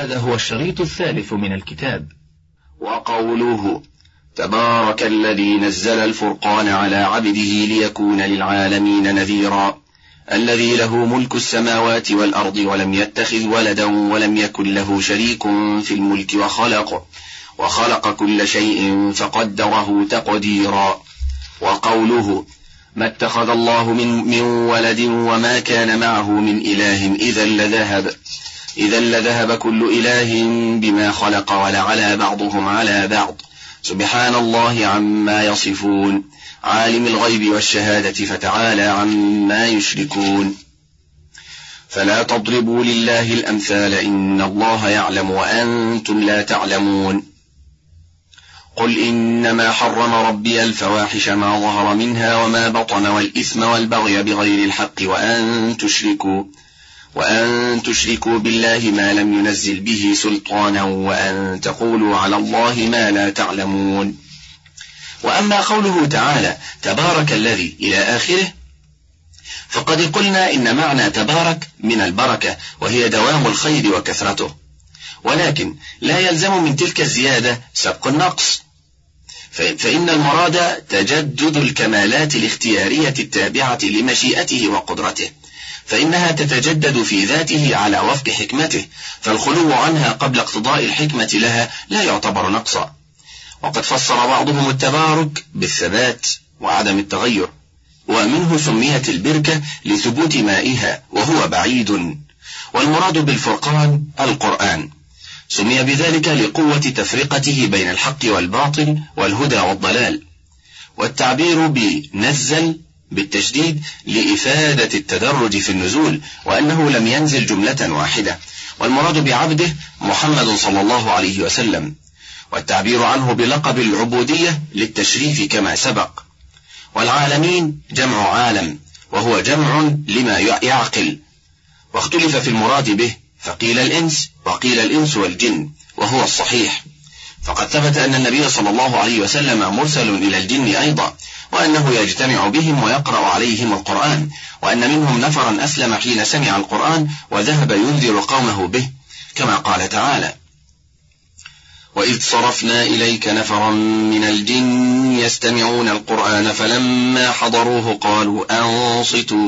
هذا هو الشريط الثالث من الكتاب. وقوله تبارك الذي نزل الفرقان على عبده ليكون للعالمين نذيرا، الذي له ملك السماوات والأرض ولم يتخذ ولدا ولم يكن له شريك في الملك وخلق كل شيء فقدره تقديرا. وقوله ما اتخذ الله من ولد وما كان معه من إله إذا لذهب كل إله بما خلق ولعلى بعضهم على بعض سبحان الله عما يصفون، عالم الغيب والشهادة فتعالى عما يشركون. فلا تضربوا لله الأمثال إن الله يعلم وأنتم لا تعلمون. قل إنما حرم ربي الفواحش ما ظهر منها وما بطن والإثم والبغي بغير الحق وأن تشركوا بالله ما لم ينزل به سلطانا وأن تقولوا على الله ما لا تعلمون. وأما قوله تعالى تبارك الذي إلى آخره، فقد قلنا إن معنى تبارك من البركة وهي دوام الخير وكثرته، ولكن لا يلزم من تلك الزيادة سبق النقص، فإن المراد تجدد الكمالات الاختيارية التابعة لمشيئته وقدرته، فإنها تتجدد في ذاته على وفق حكمته، فالخلو عنها قبل اقتضاء الحكمة لها لا يعتبر نقصا. وقد فسر بعضهم التبارك بالثبات وعدم التغير، ومنه سميت البركة لثبوت مائها وهو بعيد، والمراد بالفرقان القرآن، سمي بذلك لقوة تفرقته بين الحق والباطل والهدى والضلال. والتعبير بنزل بالتشديد لإفادة التدرج في النزول، وأنه لم ينزل جملة واحدة، والمراد بعبده محمد صلى الله عليه وسلم، والتعبير عنه بلقب العبودية للتشريف كما سبق. والعالمين جمع عالم، وهو جمع لما يعقل، واختلف في المراد به، فقيل الإنس وقيل الإنس والجن، وهو الصحيح، فقد ثبت أن النبي صلى الله عليه وسلم مرسل إلى الجن أيضا، وأنه يجتمع بهم ويقرأ عليهم القرآن، وأن منهم نفرا أسلم حين سمع القرآن وذهب ينذر قومه به، كما قال تعالى وإذ صرفنا إليك نفرا من الجن يستمعون القرآن فلما حضروه قالوا أنصتوا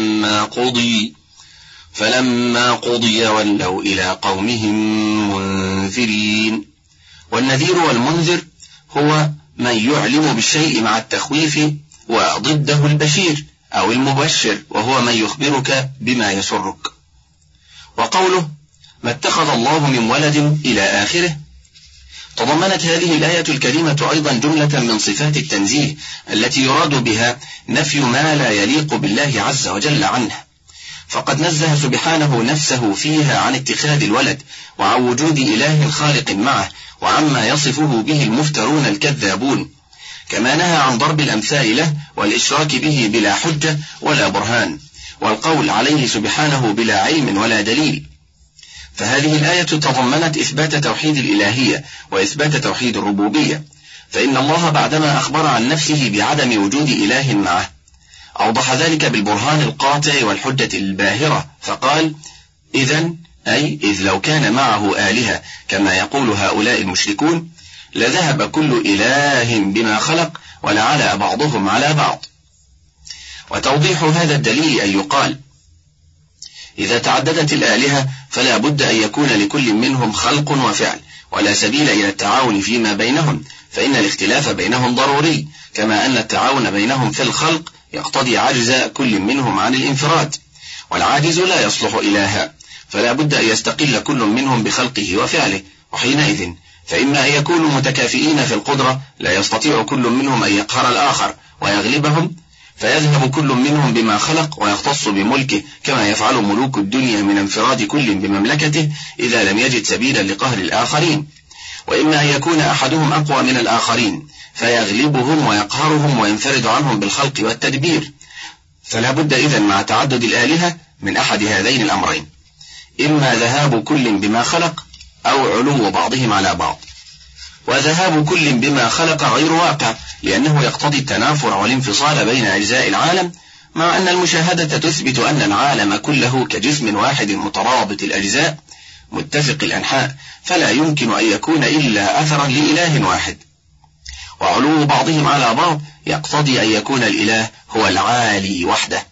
فلما قضي ولوا إلى قومهم منذرين. والنذير والمنذر هو من يعلم بالشيء مع التخويف، وضده البشير أو المبشر وهو من يخبرك بما يسرك. وقوله ما اتخذ الله من ولد إلى آخره، تضمنت هذه الآية الكريمة أيضا جملة من صفات التنزيه التي يراد بها نفي ما لا يليق بالله عز وجل عنه، فقد نزه سبحانه نفسه فيها عن اتخاذ الولد وعن وجود إله خالق معه، وعما يصفه به المفترون الكذابون، كما نهى عن ضرب الأمثال له والإشراك به بلا حجة ولا برهان، والقول عليه سبحانه بلا علم ولا دليل. فهذه الآية تضمنت إثبات توحيد الإلهية وإثبات توحيد الربوبية، فإن الله بعدما أخبر عن نفسه بعدم وجود إله معه أوضح ذلك بالبرهان القاطع والحجة الباهرة، فقال إذن أي إذ لو كان معه آلهة كما يقول هؤلاء المشركون لذهب كل إله بما خلق ولعلى بعضهم على بعض. وتوضيح هذا الدليل أن يقال إذا تعددت الآلهة فلا بد أن يكون لكل منهم خلق وفعل، ولا سبيل إلى التعاون فيما بينهم، فإن الاختلاف بينهم ضروري، كما أن التعاون بينهم في الخلق يقتضي عجز كل منهم عن الانفراد، والعاجز لا يصلح إلها، فلا بد أن يستقل كل منهم بخلقه وفعله، وحينئذ فإما أن يكونوا متكافئين في القدرة لا يستطيع كل منهم أن يقهر الآخر ويغلبهم، فيذهب كل منهم بما خلق ويختص بملكه، كما يفعل ملوك الدنيا من انفراد كل بمملكته إذا لم يجد سبيلا لقهر الآخرين. وإما أن يكون أحدهم أقوى من الآخرين فيغلبهم ويقهرهم وينفرد عنهم بالخلق والتدبير، فلا بد إذن مع تعدد الآلهة من أحد هذين الأمرين، إما ذهاب كل بما خلق أو علو بعضهم على بعض. وذهاب كل بما خلق غير واقع، لأنه يقتضي التنافر والانفصال بين أجزاء العالم، مع أن المشاهدة تثبت أن العالم كله كجسم واحد مترابط الأجزاء متفق الأنحاء، فلا يمكن أن يكون إلا أثرا لإله واحد. وعلو بعضهم على بعض يقتضي أن يكون الإله هو العالي وحده.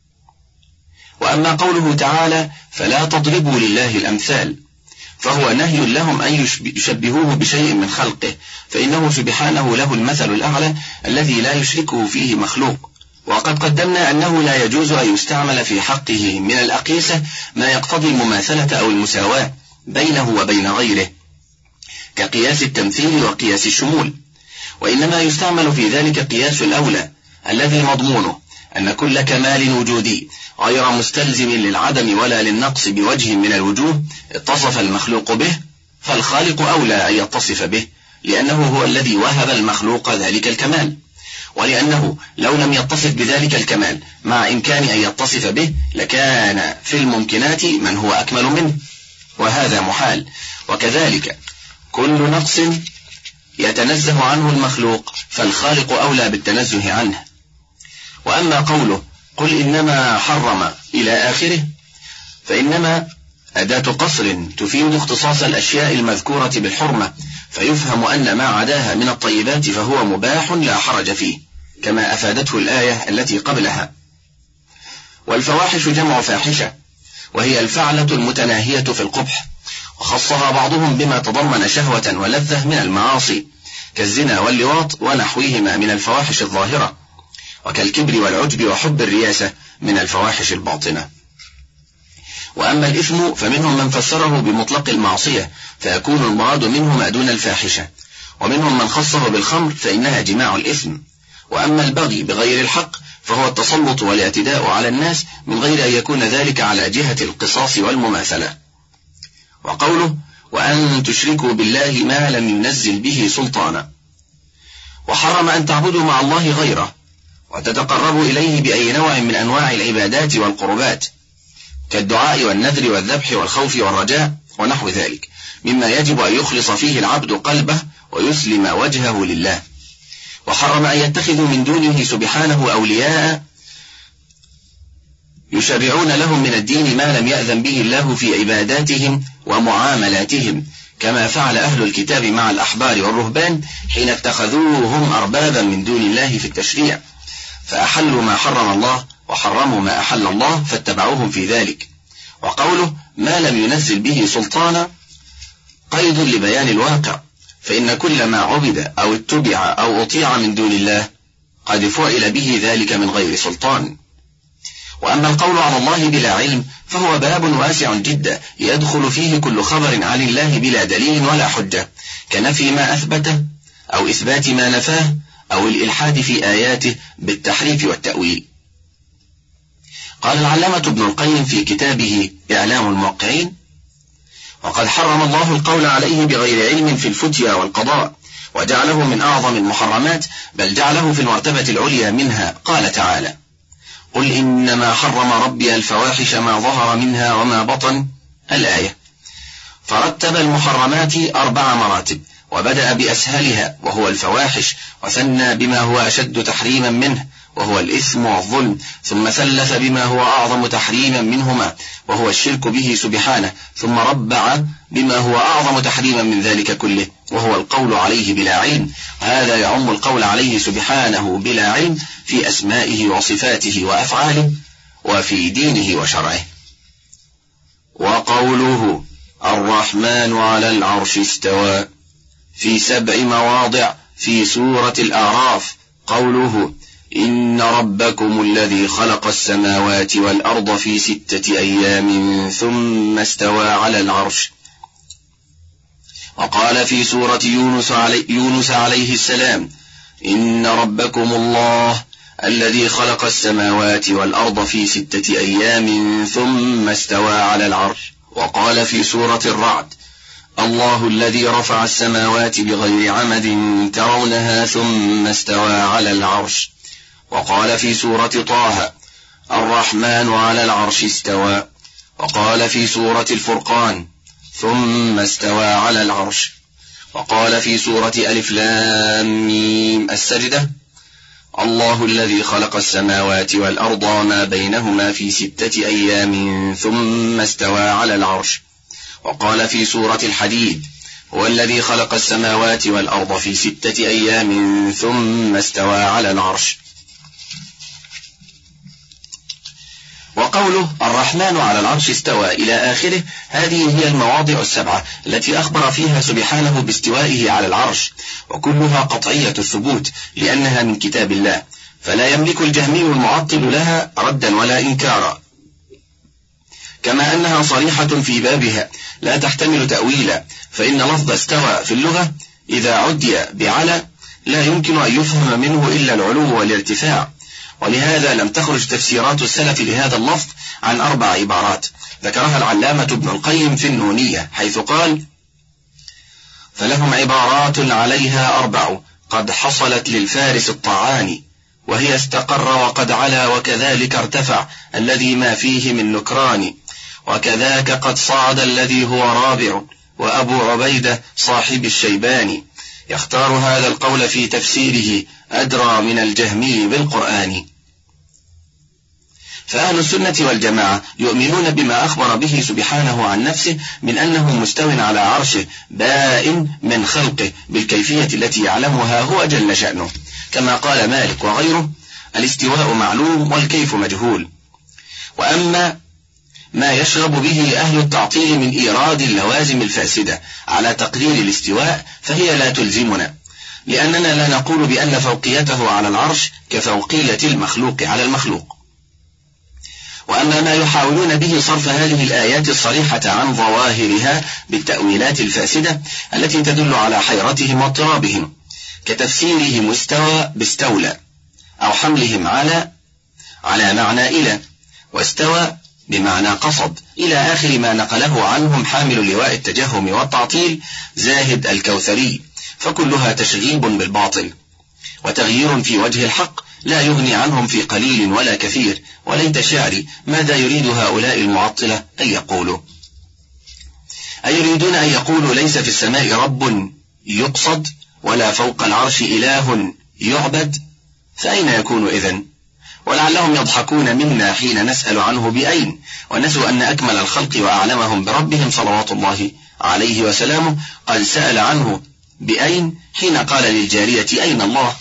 وأما قوله تعالى فلا تضربوا لله الأمثال، فهو نهي لهم أن يشبهوه بشيء من خلقه، فإنه سبحانه له المثل الأعلى الذي لا يشركه فيه مخلوق. وقد قدمنا أنه لا يجوز أن يستعمل في حقه من الأقيسة ما يقتضي المماثلة أو المساواة بينه وبين غيره، كقياس التمثيل وقياس الشمول، وإنما يستعمل في ذلك قياس الأولى الذي مضمونه أن كل كمال وجودي غير مستلزم للعدم ولا للنقص بوجه من الوجوه اتصف المخلوق به، فالخالق أولى أن يتصف به، لأنه هو الذي وهب المخلوق ذلك الكمال، ولأنه لو لم يتصف بذلك الكمال مع إمكان أن يتصف به لكان في الممكنات من هو أكمل منه، وهذا محال. وكذلك كل نقص يتنزه عنه المخلوق فالخالق أولى بالتنزه عنه. وأما قوله قل إنما حرم إلى آخره، فإنما أداة قصر تفيد اختصاص الأشياء المذكورة بالحرمة، فيفهم أن ما عداها من الطيبات فهو مباح لا حرج فيه، كما أفادته الآية التي قبلها. والفواحش جمع فاحشة، وهي الفعلة المتناهية في القبح، وخصها بعضهم بما تضمن شهوة ولذة من المعاصي كالزنا واللواط ونحوهما من الفواحش الظاهرة، وكالكبر والعجب وحب الرياسة من الفواحش الباطنة. وأما الإثم فمنهم من فسره بمطلق المعصية فيكون المراد منه ما دون الفاحشة، ومنهم من خصه بالخمر فإنها جماع الإثم. وأما البغي بغير الحق فهو التسلط والاعتداء على الناس من غير أن يكون ذلك على جهة القصاص والمماثلة. وقوله وأن تشركوا بالله ما لم ينزل به سلطانا، وحرم أن تعبدوا مع الله غيره وتتقربوا إليه بأي نوع من أنواع العبادات والقربات كالدعاء والنذر والذبح والخوف والرجاء ونحو ذلك، مما يجب أن يخلص فيه العبد قلبه ويسلم وجهه لله. وحرم أن يتخذوا من دونه سبحانه أولياء يشرعون لهم من الدين ما لم يأذن به الله في عباداتهم ومعاملاتهم، كما فعل أهل الكتاب مع الأحبار والرهبان حين اتخذوهم أربابا من دون الله في التشريع، فأحلوا ما حرم الله وحرموا ما أحل الله فاتبعوهم في ذلك. وقوله ما لم ينزل به سلطانا قيد لبيان الواقع، فإن كل ما عبد أو اتبع أو أطيع من دون الله قد فعل به ذلك من غير سلطان. وأما القول على الله بلا علم فهو باب واسع جدا يدخل فيه كل خبر عن الله بلا دليل ولا حجة، كنفي ما أثبته أو إثبات ما نفاه أو الإلحاد في آياته بالتحريف والتأويل. قال العلامة ابن القيم في كتابه إعلام الموقعين وقد حرم الله القول عليه بغير علم في الفتيا والقضاء وجعله من أعظم المحرمات، بل جعله في المرتبة العليا منها. قال تعالى قل إنما حرم ربي الفواحش ما ظهر منها وما بطن، الآية. فرتب المحرمات 4 مراتب، وبدأ بأسهلها وهو الفواحش، وثنى بما هو أشد تحريما منه وهو الإثم والظلم، ثم ثلث بما هو أعظم تحريما منهما وهو الشرك به سبحانه، ثم ربع بما هو أعظم تحريما من ذلك كله وهو القول عليه بلا علم. هذا يعم القول عليه سبحانه بلا علم في أسمائه وصفاته وأفعاله وفي دينه وشرعه. وقوله الرحمن على العرش استوى في 7 مواضع في سورة الأعراف. قوله إن ربكم الذي خلق السماوات والأرض في 6 أيام ثم استوى على العرش. وقال في سورة يونس عليه السلام إن ربكم الله الذي خلق السماوات والأرض في 6 أيام ثم استوى على العرش. وقال في سورة الرعد الله الذي رفع السماوات بغير عمد ترونها ثم استوى على العرش. وقال في سورة طه الرحمن على العرش استوى. وقال في سورة الفرقان ثم استوى على العرش. وقال في سورة ألف لام ميم السجدة الله الذي خلق السماوات والأرض وما بينهما في 6 أيام ثم استوى على العرش. وقال في سورة الحديد: هو الذي خلق السماوات والأرض في 6 أيام ثم استوى على العرش. وقوله الرحمن على العرش استوى إلى آخره، هذه هي المواضع 7 التي أخبر فيها سبحانه باستوائه على العرش، وكلها قطعية الثبوت لأنها من كتاب الله، فلا يملك الجهمي المعطل لها ردا ولا إنكارا، كما أنها صريحة في بابها لا تحتمل تأويلا، فإن لفظ استوى في اللغة إذا عدي بعلى لا يمكن أن يفهم منه إلا العلو والارتفاع، ولهذا لم تخرج تفسيرات السلف لهذا اللفظ عن 4 عبارات ذكرها العلامة ابن القيم في النونية، حيث قال: فلهم عبارات عليها 4 قد حصلت للفارس الطعان، وهي استقر وقد علا وكذلك ارتفع الذي ما فيه من نكران، وكذاك قد صعد الذي هو رابع، وأبو عبيدة صاحب الشيباني. يختار هذا القول في تفسيره أدرى من الجهمي بالقرآن. فأهل السنة والجماعة يؤمنون بما أخبر به سبحانه عن نفسه من أنه مستو على عرشه بائن من خلقه بالكيفية التي يعلمها هو جل شأنه، كما قال مالك وغيره: الاستواء معلوم والكيف مجهول. وأما ما يشغب به أهل التعطيل من إيراد اللوازم الفاسدة على تقدير الاستواء فهي لا تلزمنا، لأننا لا نقول بأن فوقيته على العرش كفوقية المخلوق على المخلوق. وأما ما يحاولون به صرف هذه الآيات الصريحة عن ظواهرها بالتأويلات الفاسدة التي تدل على حيرتهم واضطرابهم، كتفسيرهم استوى باستولى، أو حملهم على معنى إلى، واستوى بمعنى قصد، إلى آخر ما نقله عنهم حامل لواء التجهم والتعطيل زاهد الكوثري، فكلها تشغيب بالباطل وتغيير في وجه الحق لا يغني عنهم في قليل ولا كثير. وليت شعري ماذا يريد هؤلاء المعطلة أن يقولوا؟ أيريدون أن يقولوا ليس في السماء رب يقصد ولا فوق العرش إله يعبد؟ فأين يكون إذن؟ ولعلهم يضحكون منا حين نسأل عنه بأين، ونسوا أن أكمل الخلق وأعلمهم بربهم صلوات الله عليه وسلامه قد سأل عنه بأين حين قال للجارية أين الله،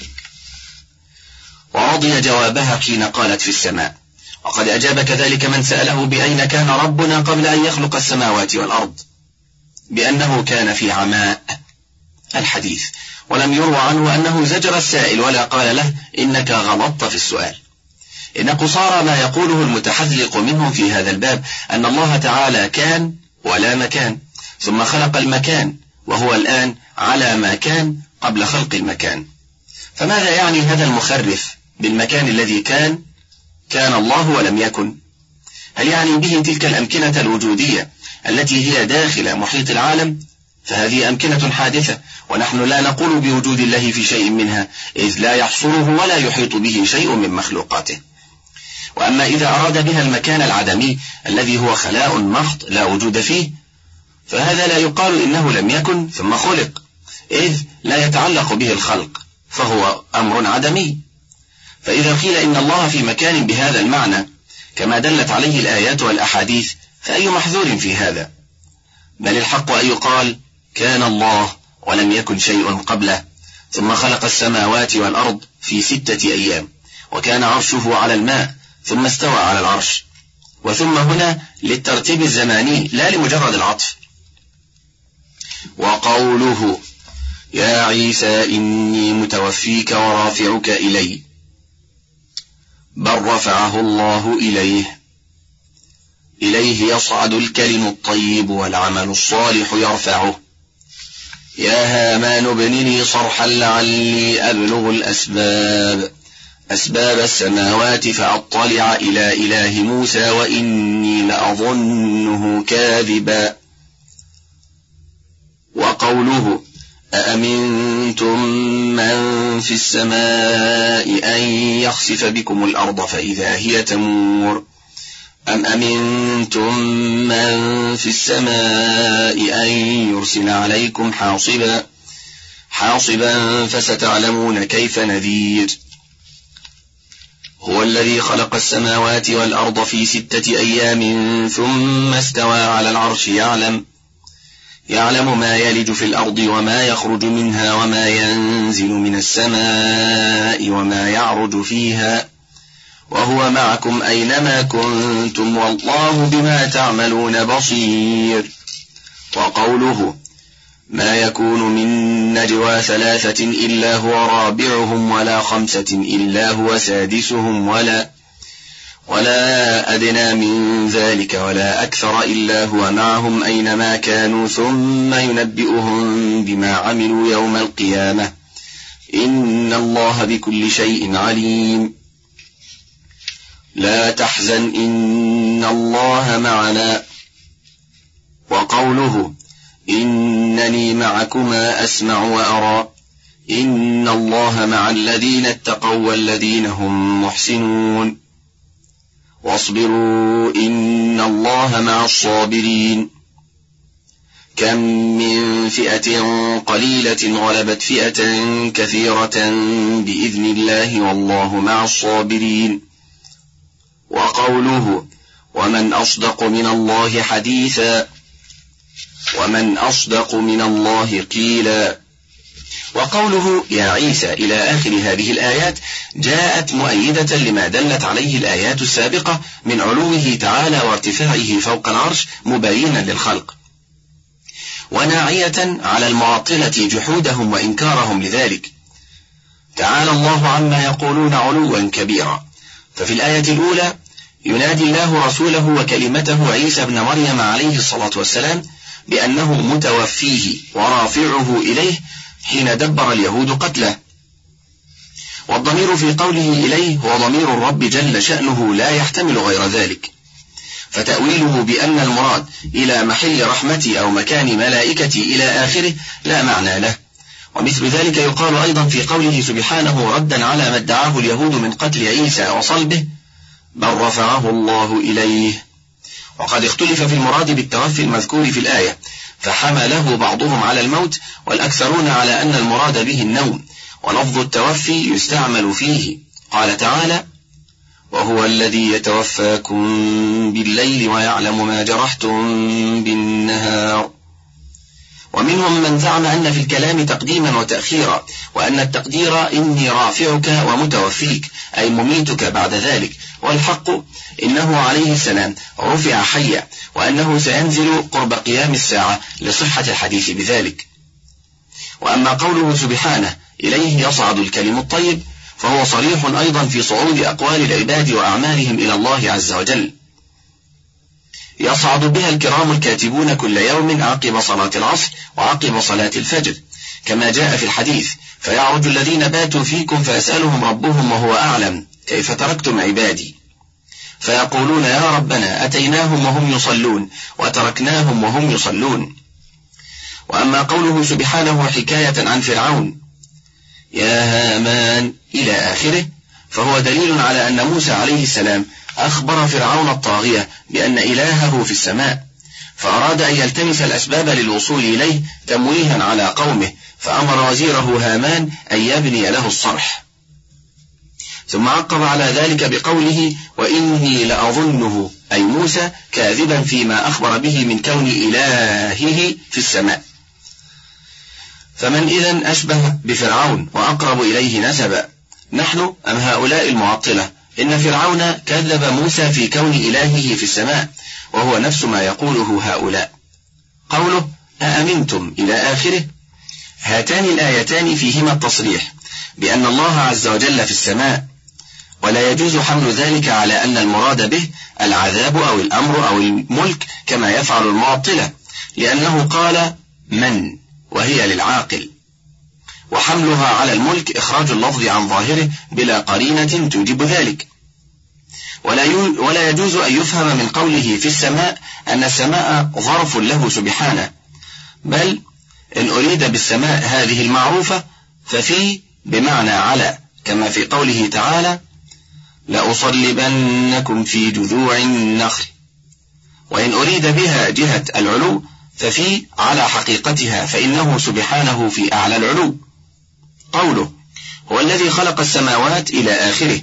ورضي جوابها حين قالت في السماء. وقد أجاب كذلك من سأله بأين كان ربنا قبل أن يخلق السماوات والأرض بأنه كان في عماء الحديث، ولم يروى عنه أنه زجر السائل ولا قال له إنك غلطت في السؤال. إن قصارى ما يقوله المتحذلق منهم في هذا الباب أن الله تعالى كان ولا مكان، ثم خلق المكان وهو الآن على ما كان قبل خلق المكان. فماذا يعني هذا المخرف بالمكان الذي كان الله ولم يكن؟ هل يعني به تلك الأمكنة الوجودية التي هي داخل محيط العالم؟ فهذه أمكنة حادثة، ونحن لا نقول بوجود الله في شيء منها، إذ لا يحصره ولا يحيط به شيء من مخلوقاته. وأما إذا أراد بها المكان العدمي الذي هو خلاء محض لا وجود فيه، فهذا لا يقال إنه لم يكن ثم خلق، إذ لا يتعلق به الخلق، فهو أمر عدمي. فإذا قيل إن الله في مكان بهذا المعنى كما دلت عليه الآيات والأحاديث، فأي محذور في هذا؟ بل الحق أن يقال كان الله ولم يكن شيء قبله، ثم خلق السماوات والأرض في 6 أيام، وكان عرشه على الماء، ثم استوى على العرش. وثم هنا للترتيب الزماني لا لمجرد العطف. وقوله يا عيسى إني متوفيك ورافعك إلي، بل رفعه الله إليه يصعد الكلم الطيب والعمل الصالح يرفعه. يا هامان ابن لي صرحا لعلي أبلغ أسباب السماوات فأطلع إلى إله موسى وإني لأظنه كاذبا. وقوله أأمنتم من في السماء أن يخسف بكم الأرض فإذا هي تمور، أم أمنتم من في السماء أن يرسل عليكم حاصبا فستعلمون كيف نذير. هو الذي خلق السماوات والأرض في 6 أيام ثم استوى على العرش، يعلم ما يلج في الأرض وما يخرج منها وما ينزل من السماء وما يعرج فيها وهو معكم أينما كنتم والله بما تعملون بصير. وقوله ما يكون من نجوى ثلاثة إلا هو رابعهم ولا خمسة إلا هو سادسهم ولا أدنى من ذلك ولا أكثر إلا هو معهم أينما كانوا ثم ينبئهم بما عملوا يوم القيامة إن الله بكل شيء عليم. لا تحزن إن الله معنا. وقوله إنني معكما أسمع وأرى إن الله مع الذين اتقوا والذين هم محسنون. واصبروا إن الله مع الصابرين. كم من فئة قليلة غلبت فئة كثيرة بإذن الله والله مع الصابرين. وقوله ومن أصدق من الله حديثا ومن أصدق من الله قيلا. وقوله يا عيسى إلى آخر هذه الآيات جاءت مؤيدة لما دلت عليه الآيات السابقة من علوه تعالى وارتفاعه فوق العرش مبينا للخلق، وناعية على المعطلة جحودهم وإنكارهم لذلك. تعالى الله عما يقولون علوا كبيرا. ففي الآية الأولى ينادي الله رسوله وكلمته عيسى ابن مريم عليه الصلاة والسلام بأنه متوفيه ورافعه إليه حين دبر اليهود قتله، والضمير في قوله إليه هو ضمير الرب جل شأنه لا يحتمل غير ذلك، فتأويله بأن المراد إلى محل رحمتي أو مكان ملائكتي إلى آخره لا معنى له. ومثل ذلك يقال أيضا في قوله سبحانه ردا على ما ادعاه اليهود من قتل عيسى وصلبه بل رفعه الله إليه. وقد اختلف في المراد بالتوفي المذكور في الآية، فحمله بعضهم على الموت والأكثرون على أن المراد به النوم، ولفظ التوفي يستعمل فيه. قال تعالى وهو الذي يتوفاكم بالليل ويعلم ما جرحتم بالنهار. ومنهم من زعم أن في الكلام تقديما وتأخيرا، وأن التقدير إني رافعك ومتوفيك أي مميتك بعد ذلك، والحق إنه عليه السلام رفع حيا، وأنه سينزل قرب قيام الساعة لصحة الحديث بذلك. وأما قوله سبحانه إليه يصعد الكلم الطيب فهو صريح أيضا في صعود أقوال العباد وأعمالهم إلى الله عز وجل، يصعد بها الكرام الكاتبون كل يوم عقب صلاة العصر وعقب صلاة الفجر كما جاء في الحديث، فيعرج الذين باتوا فيكم فيسألهم ربهم وهو أعلم كيف تركتم عبادي، فيقولون يا ربنا أتيناهم وهم يصلون وتركناهم وهم يصلون. وأما قوله سبحانه حكاية عن فرعون يا هامان إلى آخره فهو دليل على أن موسى عليه السلام أخبر فرعون الطاغية بأن إلهه في السماء، فأراد أن يلتمس الأسباب للوصول إليه تمويها على قومه، فأمر وزيره هامان أن يبني له الصرح. ثم عقب على ذلك بقوله وإني لأظنه أي موسى كاذبا فيما أخبر به من كون إلهه في السماء. فمن إذن أشبه بفرعون وأقرب إليه نسبا، نحن أم هؤلاء المعطلة؟ إن فرعون كذب موسى في كون إلهه في السماء، وهو نفس ما يقوله هؤلاء. قوله أأمنتم إلى آخره، هاتان الآيتان فيهما التصريح بأن الله عز وجل في السماء، ولا يجوز حمل ذلك على أن المراد به العذاب أو الأمر أو الملك كما يفعل المعطلة، لأنه قال من وهي للعاقل، وحملها على الملك إخراج اللفظ عن ظاهره بلا قرينة توجب ذلك. ولا يجوز أن يفهم من قوله في السماء أن السماء ظرف له سبحانه، بل إن أريد بالسماء هذه المعروفة ففي بمعنى على، كما في قوله تعالى لأصلبنكم في جذوع النخل، وإن أريد بها جهة العلو ففي على حقيقتها، فإنه سبحانه في أعلى العلو. قوله هو الذي خلق السماوات إلى آخره،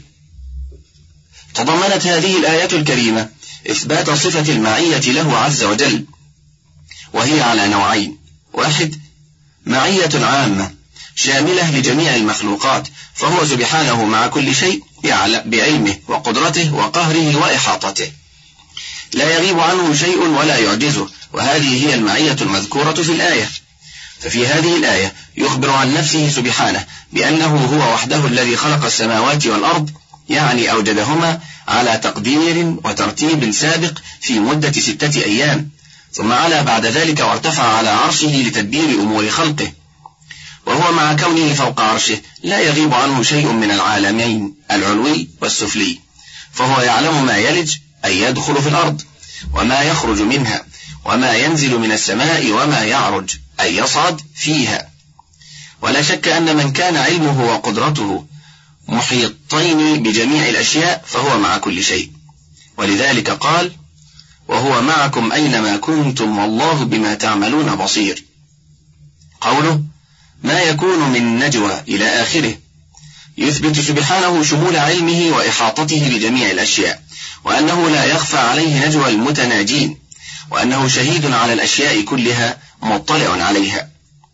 تضمنت هذه الآية الكريمة إثبات صفة المعية له عز وجل، وهي على نوعين: واحد، معية عامة شاملة لجميع المخلوقات، فهو سبحانه مع كل شيء بعلمه وقدرته وقهره وإحاطته، لا يغيب عنه شيء ولا يعجزه، وهذه هي المعية المذكورة في الآية. ففي هذه الآية يخبر عن نفسه سبحانه بأنه هو وحده الذي خلق السماوات والأرض، يعني أوجدهما على تقدير وترتيب سابق في مدة 6 أيام، ثم علا بعد ذلك وارتفع على عرشه لتدبير أمور خلقه، وهو مع كونه فوق عرشه لا يغيب عنه شيء من العالمين العلوي والسفلي، فهو يعلم ما يلج أي يدخل في الأرض، وما يخرج منها، وما ينزل من السماء، وما يعرج أي يصعد فيها. ولا شك أن من كان علمه وقدرته محيطين بجميع الأشياء فهو مع كل شيء، ولذلك قال: وهو معكم أينما كنتم والله بما تعملون بصير. قوله ما يكون من نجوى إلى آخره يثبت سبحانه شمول علمه وإحاطته بجميع الأشياء، وأنه لا يخفى عليه نجوى المتناجين، وأنه شهيد على الأشياء كلها مطلع عليها.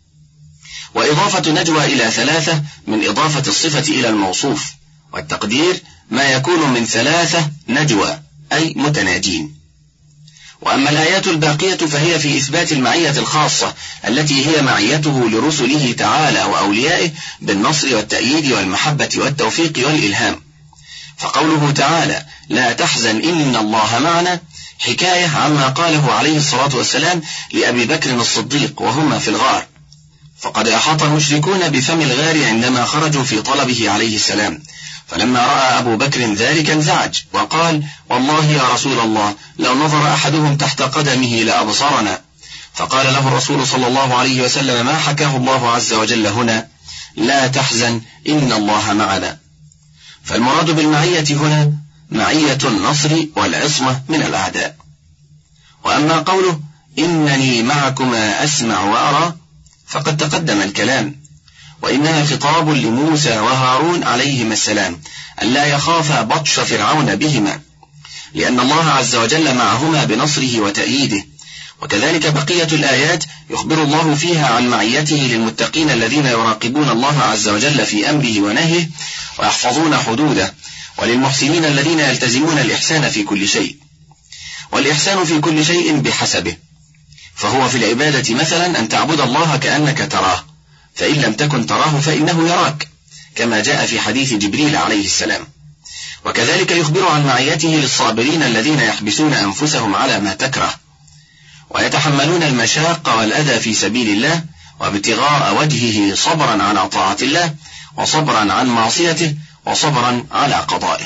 وإضافة نجوى إلى 3 من إضافة الصفة إلى الموصوف، والتقدير ما يكون من 3 نجوى أي متناجين. وأما الآيات الباقية فهي في إثبات المعية الخاصة التي هي معيته لرسله تعالى وأوليائه بالنصر والتأييد والمحبة والتوفيق والإلهام. فقوله تعالى لا تحزن إن الله معنا حكاية عما قاله عليه الصلاة والسلام لأبي بكر الصديق وهما في الغار، فقد أحاط المشركون بفم الغار عندما خرجوا في طلبه عليه السلام، فلما رأى أبو بكر ذلك انزعج وقال والله يا رسول الله لو نظر أحدهم تحت قدمه لأبصرنا. فقال له الرسول صلى الله عليه وسلم ما حكاه الله عز وجل هنا: لا تحزن إن الله معنا. فالمراد بالمعية هنا معية النصر والعصمة من الأعداء. وأما قوله إنني معكما أسمع وأرى فقد تقدم الكلام، وإنها خطاب لموسى وهارون عليهما السلام ألا يخافا بطش فرعون بهما، لأن الله عز وجل معهما بنصره وتأييده. وكذلك بقية الآيات يخبر الله فيها عن معيته للمتقين الذين يراقبون الله عز وجل في أمره ونهيه ويحفظون حدوده، وللمحسنين الذين يلتزمون الإحسان في كل شيء. والإحسان في كل شيء بحسبه، فهو في العبادة مثلا أن تعبد الله كأنك تراه، فإن لم تكن تراه فإنه يراك، كما جاء في حديث جبريل عليه السلام. وكذلك يخبر عن معيته للصابرين الذين يحبسون أنفسهم على ما تكره ويتحملون المشاق والأذى في سبيل الله وابتغاء وجهه، صبرا على طاعة الله وصبرا عن معصيته وصبرا على قضائه.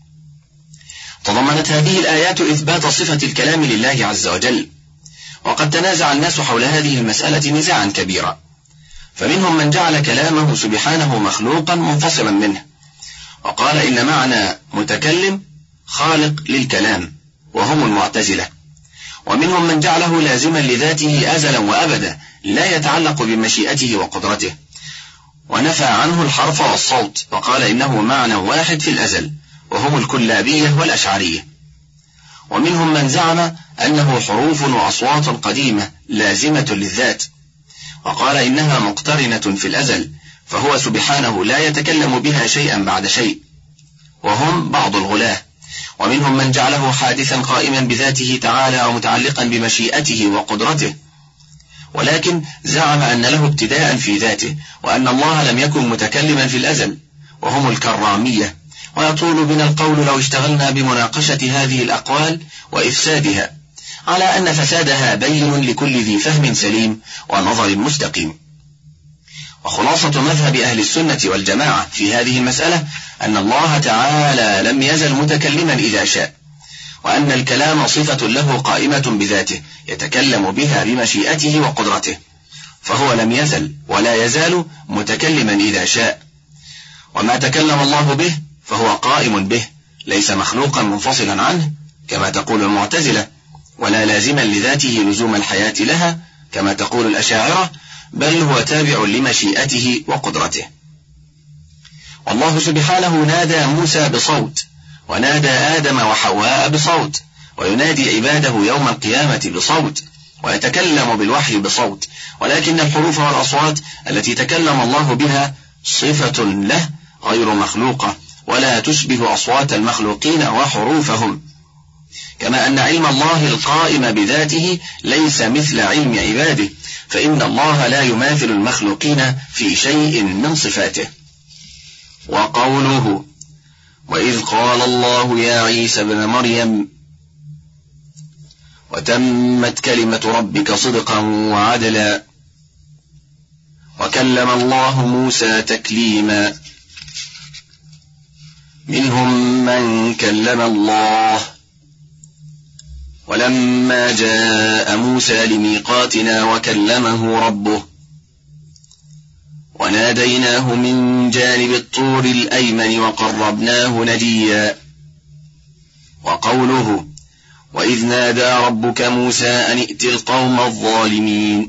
تضمنت هذه الآيات إثبات صفة الكلام لله عز وجل، وقد تنازع الناس حول هذه المسألة نزاعا كبيرا، فمنهم من جعل كلامه سبحانه مخلوقا منفصلا منه، وقال إن معنى متكلم خالق للكلام وهم المعتزلة، ومنهم من جعله لازما لذاته أزلا وأبدا لا يتعلق بمشيئته وقدرته، ونفى عنه الحرف والصوت وقال إنه معنى واحد في الأزل، وهم الكلابية والأشعرية. ومنهم من زعم أنه حروف وأصوات قديمة لازمة للذات، وقال إنها مقترنة في الأزل، فهو سبحانه لا يتكلم بها شيئا بعد شيء، وهم بعض الغلاة. ومنهم من جعله حادثا قائما بذاته تعالى ومتعلقا بمشيئته وقدرته، ولكن زعم أن له ابتداء في ذاته، وأن الله لم يكن متكلما في الأزل، وهم الكرامية. ويطول بنا القول لو اشتغلنا بمناقشة هذه الأقوال وإفسادها، على أن فسادها بين لكل ذي فهم سليم ونظر مستقيم. وخلاصة مذهب أهل السنة والجماعة في هذه المسألة أن الله تعالى لم يزل متكلما إذا شاء، وأن الكلام صفة له قائمة بذاته يتكلم بها بمشيئته وقدرته، فهو لم يزل ولا يزال متكلما إذا شاء، وما تكلم الله به فهو قائم به، ليس مخلوقا منفصلا عنه كما تقول المعتزلة، ولا لازما لذاته لزوم الحياة لها كما تقول الأشاعرة، بل هو تابع لمشيئته وقدرته. والله سبحانه نادى موسى بصوت، ونادى آدم وحواء بصوت، وينادي عباده يوم القيامة بصوت، ويتكلم بالوحي بصوت، ولكن الحروف والأصوات التي تكلم الله بها صفة له غير مخلوقة، ولا تشبه أصوات المخلوقين وحروفهم، كما أن علم الله القائم بذاته ليس مثل علم عباده، فإن الله لا يماثل المخلوقين في شيء من صفاته. وقوله: وإذ قال الله يا عيسى ابن مريم وتمت كلمة ربك صدقا وعدلا وكلم الله موسى تكليما، منهم من كلم الله، ولما جاء موسى لميقاتنا وكلمه ربه وناديناه من جانب الطور الأيمن وقربناه نجيا. وقوله: وإذ نادى ربك موسى أن ائت القوم الظالمين،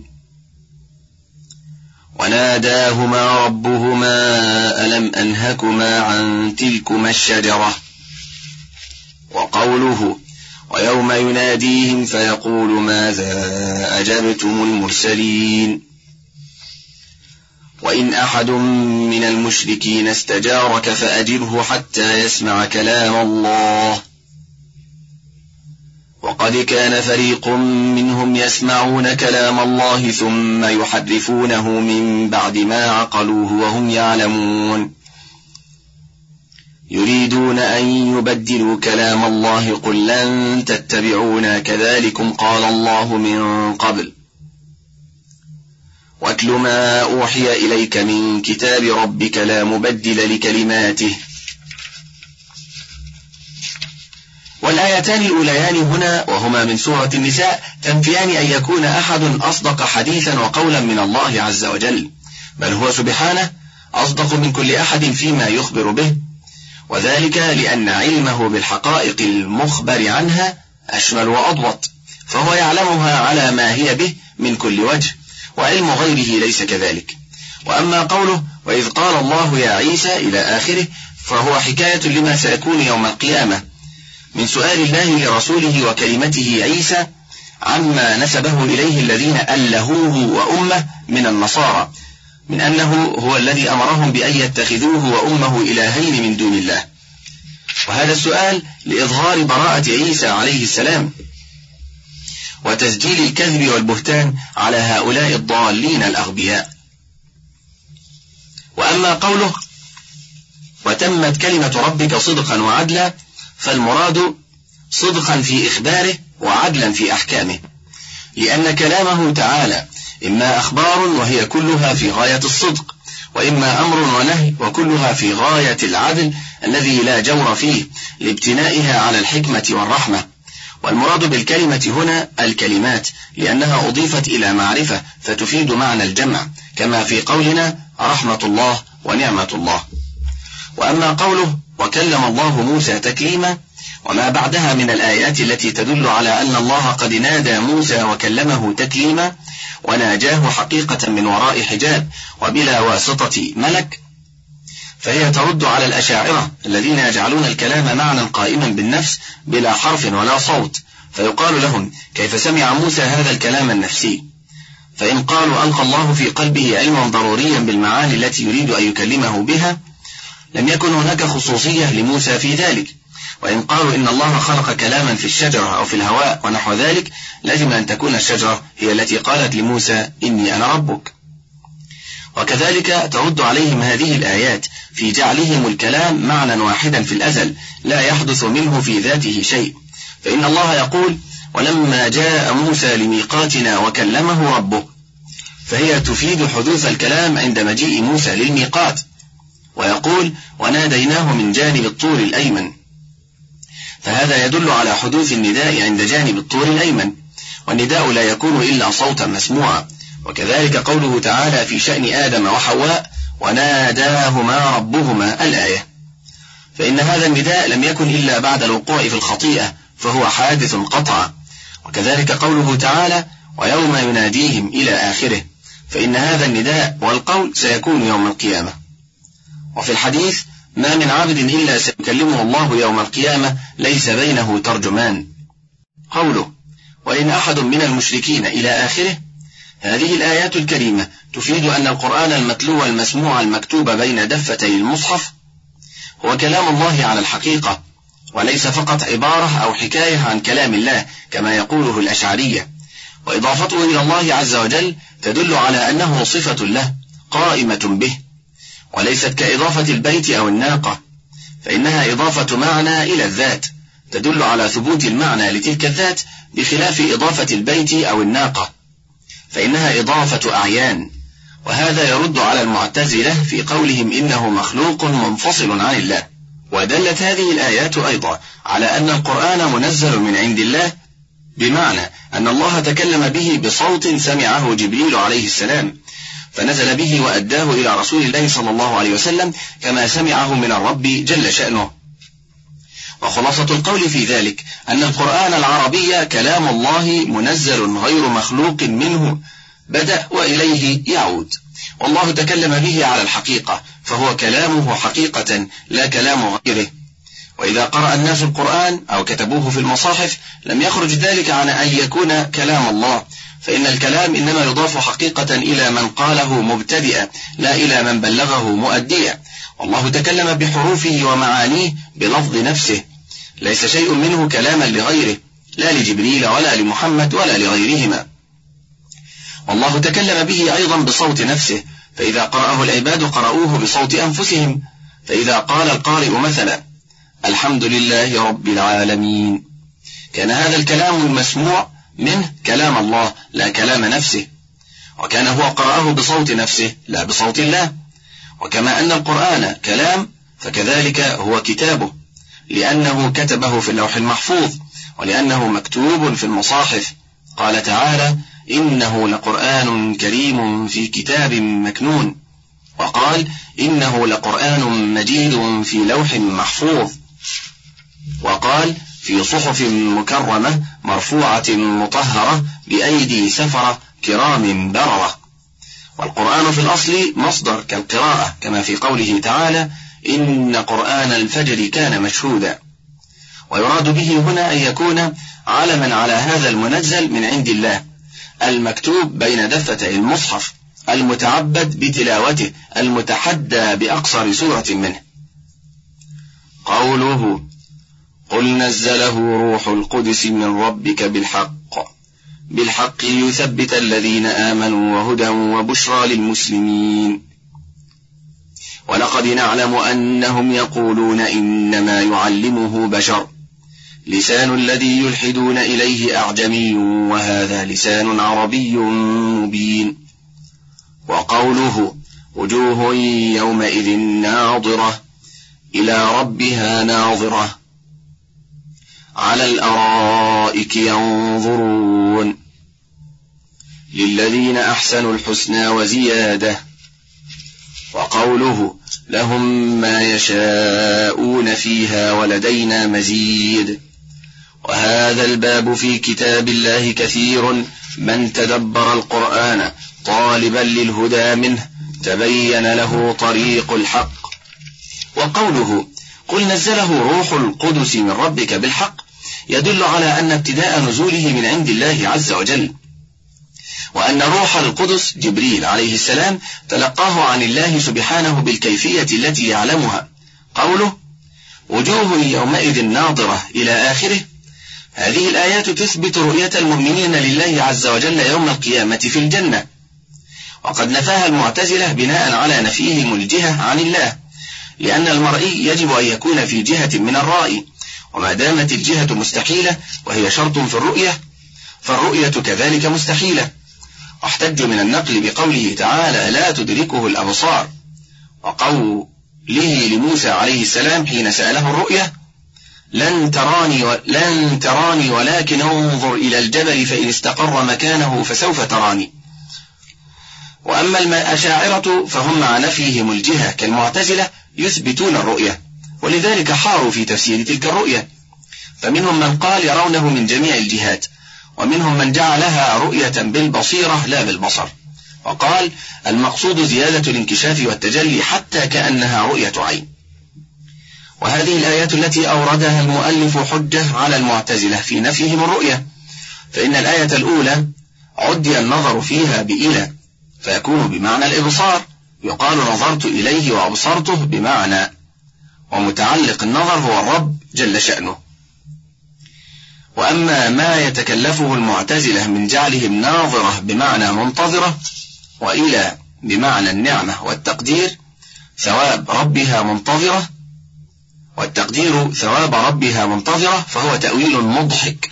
وناداهما ربهما ألم أنهكما عن تلكما الشجرة. وقوله: ويوم يناديهم فيقول ماذا أجبتم المرسلين. وإن أحد من المشركين استجارك فأجره حتى يسمع كلام الله، وقد كان فريق منهم يسمعون كلام الله ثم يحرفونه من بعد ما عقلوه وهم يعلمون، يريدون أن يبدلوا كلام الله، قل لن تتبعونا كذلكم قال الله من قبل، واتل ما أوحي إليك من كتاب ربك لا مبدل لكلماته. والآيتان الأوليان هنا وهما من سورة النساء تنفيان أن يكون أحد أصدق حديثا وقولا من الله عز وجل، بل هو سبحانه أصدق من كل أحد فيما يخبر به، وذلك لأن علمه بالحقائق المخبر عنها أشمل وأضبط، فهو يعلمها على ما هي به من كل وجه، وعلم غيره ليس كذلك. وأما قوله وإذ قال الله يا عيسى إلى آخره فهو حكاية لما سيكون يوم القيامة من سؤال الله لرسوله وكلمته عيسى عما نسبه إليه الذين ألهوه وأمه من النصارى، من أنه هو الذي أمرهم بأن يتخذوه وأمه إلهين من دون الله. وهذا السؤال لإظهار براءة عيسى عليه السلام وتسجيل الكذب والبهتان على هؤلاء الضالين الأغبياء. وأما قوله وتمت كلمة ربك صدقا وعدلا، فالمراد صدقا في إخباره وعدلا في أحكامه، لأن كلامه تعالى إما أخبار وهي كلها في غاية الصدق، وإما أمر ونهي وكلها في غاية العدل الذي لا جور فيه لابتنائها على الحكمة والرحمة. والمراد بالكلمة هنا الكلمات، لأنها أضيفت إلى معرفة فتفيد معنى الجمع، كما في قولنا رحمة الله ونعمة الله. وأما قوله وكلم الله موسى تكليما وما بعدها من الآيات التي تدل على أن الله قد نادى موسى وكلمه تكليما وناجاه حقيقة من وراء حجاب وبلا واسطة ملك، فهي ترد على الأشاعرة الذين يجعلون الكلام معنى قائما بالنفس بلا حرف ولا صوت، فيقال لهم كيف سمع موسى هذا الكلام النفسي؟ فإن قالوا ألقى الله في قلبه علما ضروريا بالمعاني التي يريد أن يكلمه بها لم يكن هناك خصوصية لموسى في ذلك. وإن قالوا إن الله خلق كلاما في الشجرة أو في الهواء ونحو ذلك لازم أن تكون الشجرة هي التي قالت لموسى إني أنا ربك. وكذلك ترد عليهم هذه الآيات في جعلهم الكلام معنى واحدا في الأزل لا يحدث منه في ذاته شيء، فإن الله يقول ولما جاء موسى لميقاتنا وكلمه ربه، فهي تفيد حدوث الكلام عند مجيء موسى للميقات، ويقول وناديناه من جانب الطور الأيمن، فهذا يدل على حدوث النداء عند جانب الطور الأيمن، والنداء لا يكون إلا صوتا مسموعا. وكذلك قوله تعالى في شأن آدم وحواء وناداهما ربهما الآية، فإن هذا النداء لم يكن إلا بعد الوقوع في الخطيئة فهو حادث قطعا. وكذلك قوله تعالى ويوم يناديهم إلى آخره، فإن هذا النداء والقول سيكون يوم القيامة. وفي الحديث ما من عبد إلا سيكلمه الله يوم القيامة ليس بينه ترجمان. قوله وإن أحد من المشركين إلى آخره. هذه الآيات الكريمة تفيد أن القرآن المتلو المسموع المكتوب بين دفتي المصحف هو كلام الله على الحقيقة، وليس فقط عبارة أو حكاية عن كلام الله كما يقوله الأشعرية. وإضافته إلى الله عز وجل تدل على أنه صفة له قائمة به، وليست كإضافة البيت أو الناقة، فإنها إضافة معنى إلى الذات تدل على ثبوت المعنى لتلك الذات، بخلاف إضافة البيت أو الناقة فإنها إضافة أعيان. وهذا يرد على المعتزلة في قولهم إنه مخلوق منفصل عن الله. ودلت هذه الآيات أيضا على أن القرآن منزل من عند الله، بمعنى أن الله تكلم به بصوت سمعه جبريل عليه السلام، فنزل به وأداه إلى رسول الله صلى الله عليه وسلم كما سمعه من الرب جل شأنه. وخلاصة القول في ذلك أن القرآن العربي كلام الله منزل غير مخلوق منه بدأ وإليه يعود، والله تكلم به على الحقيقة، فهو كلامه حقيقة لا كلام غيره. وإذا قرأ الناس القرآن أو كتبوه في المصاحف لم يخرج ذلك عن أن يكون كلام الله، فإن الكلام إنما يضاف حقيقة إلى من قاله مبتدئا لا إلى من بلغه مؤديا. والله تكلم بحروفه ومعانيه بلفظ نفسه، ليس شيء منه كلاما لغيره، لا لجبريل ولا لمحمد ولا لغيرهما. والله تكلم به أيضا بصوت نفسه، فإذا قرأه العباد قرأوه بصوت أنفسهم. فإذا قال القارئ مثلا الحمد لله رب العالمين، كان هذا الكلام المسموع منه كلام الله لا كلام نفسه، وكان هو قرأه بصوت نفسه لا بصوت الله. وكما أن القرآن كلام فكذلك هو كتابه، لأنه كتبه في اللوح المحفوظ، ولأنه مكتوب في المصاحف. قال تعالى إنه لقرآن كريم في كتاب مكنون، وقال إنه لقرآن مجيد في لوح محفوظ، وقال في صحف مكرمة مرفوعة مطهرة بأيدي سفرة كرام بررة. والقرآن في الأصل مصدر كالقراءة، كما في قوله تعالى إن قرآن الفجر كان مشهودا. ويراد به هنا أن يكون علما على هذا المنزل من عند الله المكتوب بين دفتي المصحف، المتعبد بتلاوته، المتحدى بأقصر سورة منه. قوله قل نزله روح القدس من ربك بالحق ليثبت الذين آمنوا وهدى وبشرى للمسلمين. ولقد نعلم أنهم يقولون إنما يعلمه بشر، لسان الذي يلحدون إليه أعجمي وهذا لسان عربي مبين. وقوله وجوه يومئذ ناظرة إلى ربها ناظرة على الأرائك ينظرون للذين أحسنوا الحسنى وزيادة. وقوله لهم ما يشاءون فيها ولدينا مزيد. وهذا الباب في كتاب الله كثير من تدبر القرآن طالبا للهدى منه تبين له طريق الحق. وقوله قل نزله روح القدس من ربك بالحق يدل على أن ابتداء نزوله من عند الله عز وجل، وأن روح القدس جبريل عليه السلام تلقاه عن الله سبحانه بالكيفية التي يعلمها. قوله وجوه يومئذ ناظرة إلى آخره، هذه الآيات تثبت رؤية المؤمنين لله عز وجل يوم القيامة في الجنة، وقد نفاها المعتزلة بناء على نفيهم الجهة عن الله، لأن المرئي يجب أن يكون في جهة من الرائي، وما دامت الجهة مستحيلة وهي شرط في الرؤية فالرؤية كذلك مستحيلة. واحتجوا من النقل بقوله تعالى لا تدركه الأبصار، وقوله لموسى عليه السلام حين سأله الرؤية لن تراني ولكن انظر إلى الجبل فإن استقر مكانه فسوف تراني. وأما الأشاعرة فهم مع نفيهم الجهة كالمعتزلة يثبتون الرؤية، ولذلك حاروا في تفسير تلك الرؤية، فمنهم من قال يرونه من جميع الجهات، ومنهم من جعلها رؤية بالبصيرة لا بالبصر، وقال المقصود زيادة الانكشاف والتجلي حتى كأنها رؤية عين. وهذه الآيات التي أوردها المؤلف حجة على المعتزلة في نفيهم الرؤية، فإن الآية الأولى عدي النظر فيها بإلى فيكون بمعنى الإبصار، يقال نظرت إليه وأبصرته بمعنى، ومتعلق النظر هو الرب جل شأنه. وأما ما يتكلفه المعتزلة من جعلهم ناظرة بمعنى منتظرة وإلى بمعنى النعمة والتقدير ثواب ربها منتظرة، والتقدير ثواب ربها منتظرة، فهو تأويل مضحك.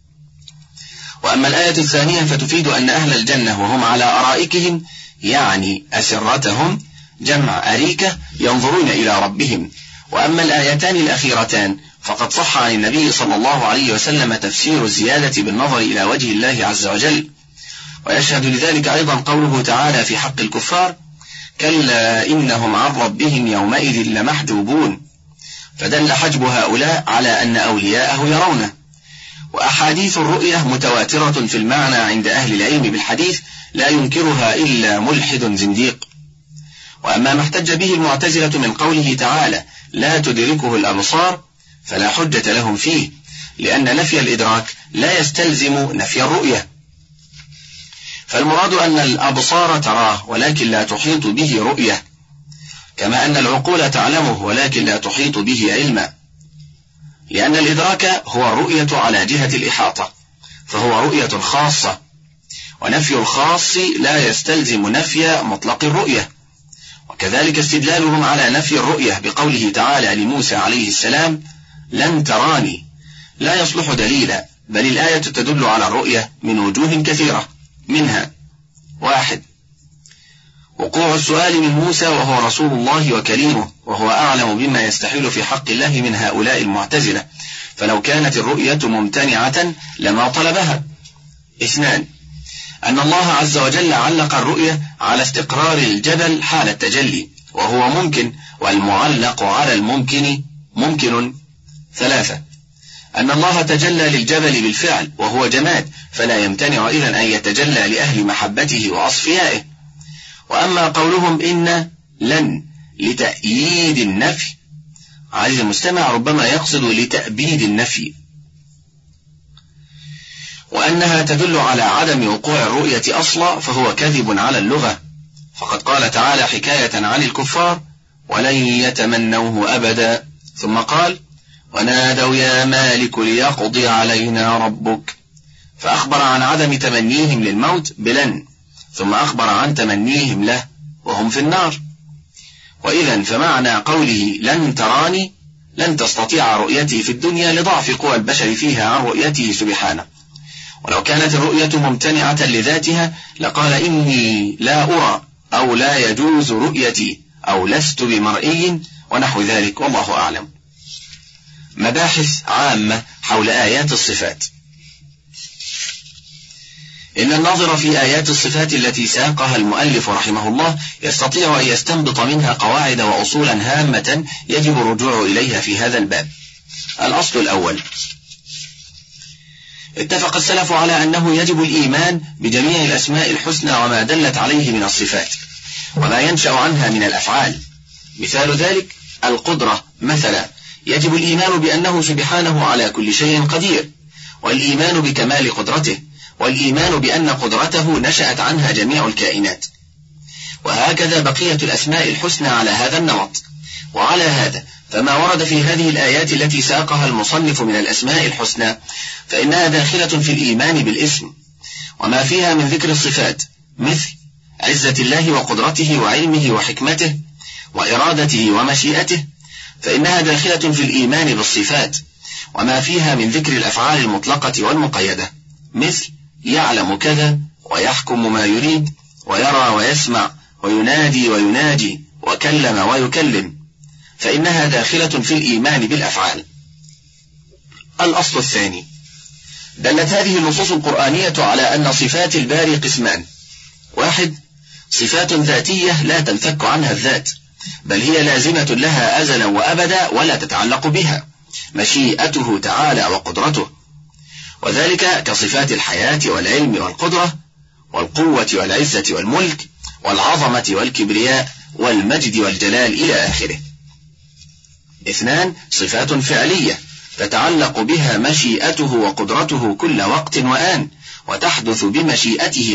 وأما الآية الثانية فتفيد أن أهل الجنة وهم على أرائكهم يعني أسرتهم جمع أريكة ينظرون إلى ربهم. وأما الآيتان الأخيرتان فقد صح عن النبي صلى الله عليه وسلم تفسير الزيادة بالنظر إلى وجه الله عز وجل. ويشهد لذلك أيضا قوله تعالى في حق الكفار: كلا إنهم عن ربهم يومئذ لمحجوبون، فدل حجب هؤلاء على أن أولياءه يرونه. وأحاديث الرؤية متواترة في المعنى عند أهل العلم بالحديث لا ينكرها إلا ملحد زنديق. وأما ما احتج به المعتزلة من قوله تعالى لا تدركه الأبصار فلا حجة لهم فيه، لأن نفي الإدراك لا يستلزم نفي الرؤية، فالمراد أن الأبصار تراه ولكن لا تحيط به رؤية، كما أن العقول تعلمه ولكن لا تحيط به علما، لأن الإدراك هو الرؤية على جهة الإحاطة، فهو رؤية خاصة، ونفي الخاص لا يستلزم نفي مطلق الرؤية. وكذلك استدلالهم على نفي الرؤية بقوله تعالى لموسى عليه السلام لن تراني لا يصلح دليلا، بل الآية تدل على الرؤية من وجوه كثيرة، منها: 1. وقوع السؤال من موسى وهو رسول الله وكليمه، وهو أعلم بما يستحيل في حق الله من هؤلاء المعتزلة، فلو كانت الرؤية ممتنعة لما طلبها. 2. أن الله عز وجل علق الرؤية على استقرار الجبل حال التجلي، وهو ممكن، والمعلق على الممكن ممكن. 3. أن الله تجلى للجبل بالفعل وهو جماد، فلا يمتنع إذن أن يتجلى لأهل محبته وأصفيائه. وأما قولهم إن لن لتأييد النفي، عزيزي المستمع ربما يقصد لتأبيد النفي، وأنها تدل على عدم وقوع الرؤية أصلا، فهو كذب على اللغة، فقد قال تعالى حكاية عن الكفار ولن يتمنوه أبدا، ثم قال ونادوا يا مالك ليقضي علينا ربك، فأخبر عن عدم تمنيهم للموت بلن، ثم أخبر عن تمنيهم له وهم في النار. وإذن فمعنى قوله لن تراني لن تستطيع رؤيتي في الدنيا لضعف قوى البشر فيها عن رؤيته سبحانه. ولو كانت الرؤية ممتنعة لذاتها لقال إني لا أرى أو لا يجوز رؤيتي أو لست بمرئي ونحو ذلك، والله أعلم. مباحث عامة حول آيات الصفات. إن الناظر في آيات الصفات التي ساقها المؤلف رحمه الله يستطيع أن يستنبط منها قواعد وأصولا هامة يجب الرجوع إليها في هذا الباب. الأصل الأول: اتفق السلف على أنه يجب الإيمان بجميع الأسماء الحسنى وما دلت عليه من الصفات وما ينشأ عنها من الأفعال. مثال ذلك القدرة مثلا، يجب الإيمان بأنه سبحانه على كل شيء قدير، والإيمان بكمال قدرته، والإيمان بأن قدرته نشأت عنها جميع الكائنات. وهكذا بقية الأسماء الحسنى على هذا النمط. وعلى هذا فما ورد في هذه الآيات التي ساقها المصنف من الأسماء الحسنى فإنها داخلة في الإيمان بالاسم، وما فيها من ذكر الصفات مثل عزة الله وقدرته وعلمه وحكمته وإرادته ومشيئته، فإنها داخلة في الإيمان بالصفات. وما فيها من ذكر الأفعال المطلقة والمقيدة مثل يعلم كذا ويحكم ما يريد ويرى ويسمع وينادي ويناجي وكلم ويكلم، فإنها داخلة في الإيمان بالأفعال. الأصل الثاني: دلت هذه النصوص القرآنية على أن صفات الباري قسمان: 1. صفات ذاتية لا تنفك عنها الذات، بل هي لازمة لها أزلا وأبدا ولا تتعلق بها، مشيئته تعالى وقدرته، وذلك كصفات الحياة والعلم والقدرة والقوة والعزة والملك والعظمة والكبرياء والمجد والجلال إلى آخره. 2. صفات فعلية تتعلق بها مشيئته وقدرته كل وقت وآن، وتحدث بمشيئته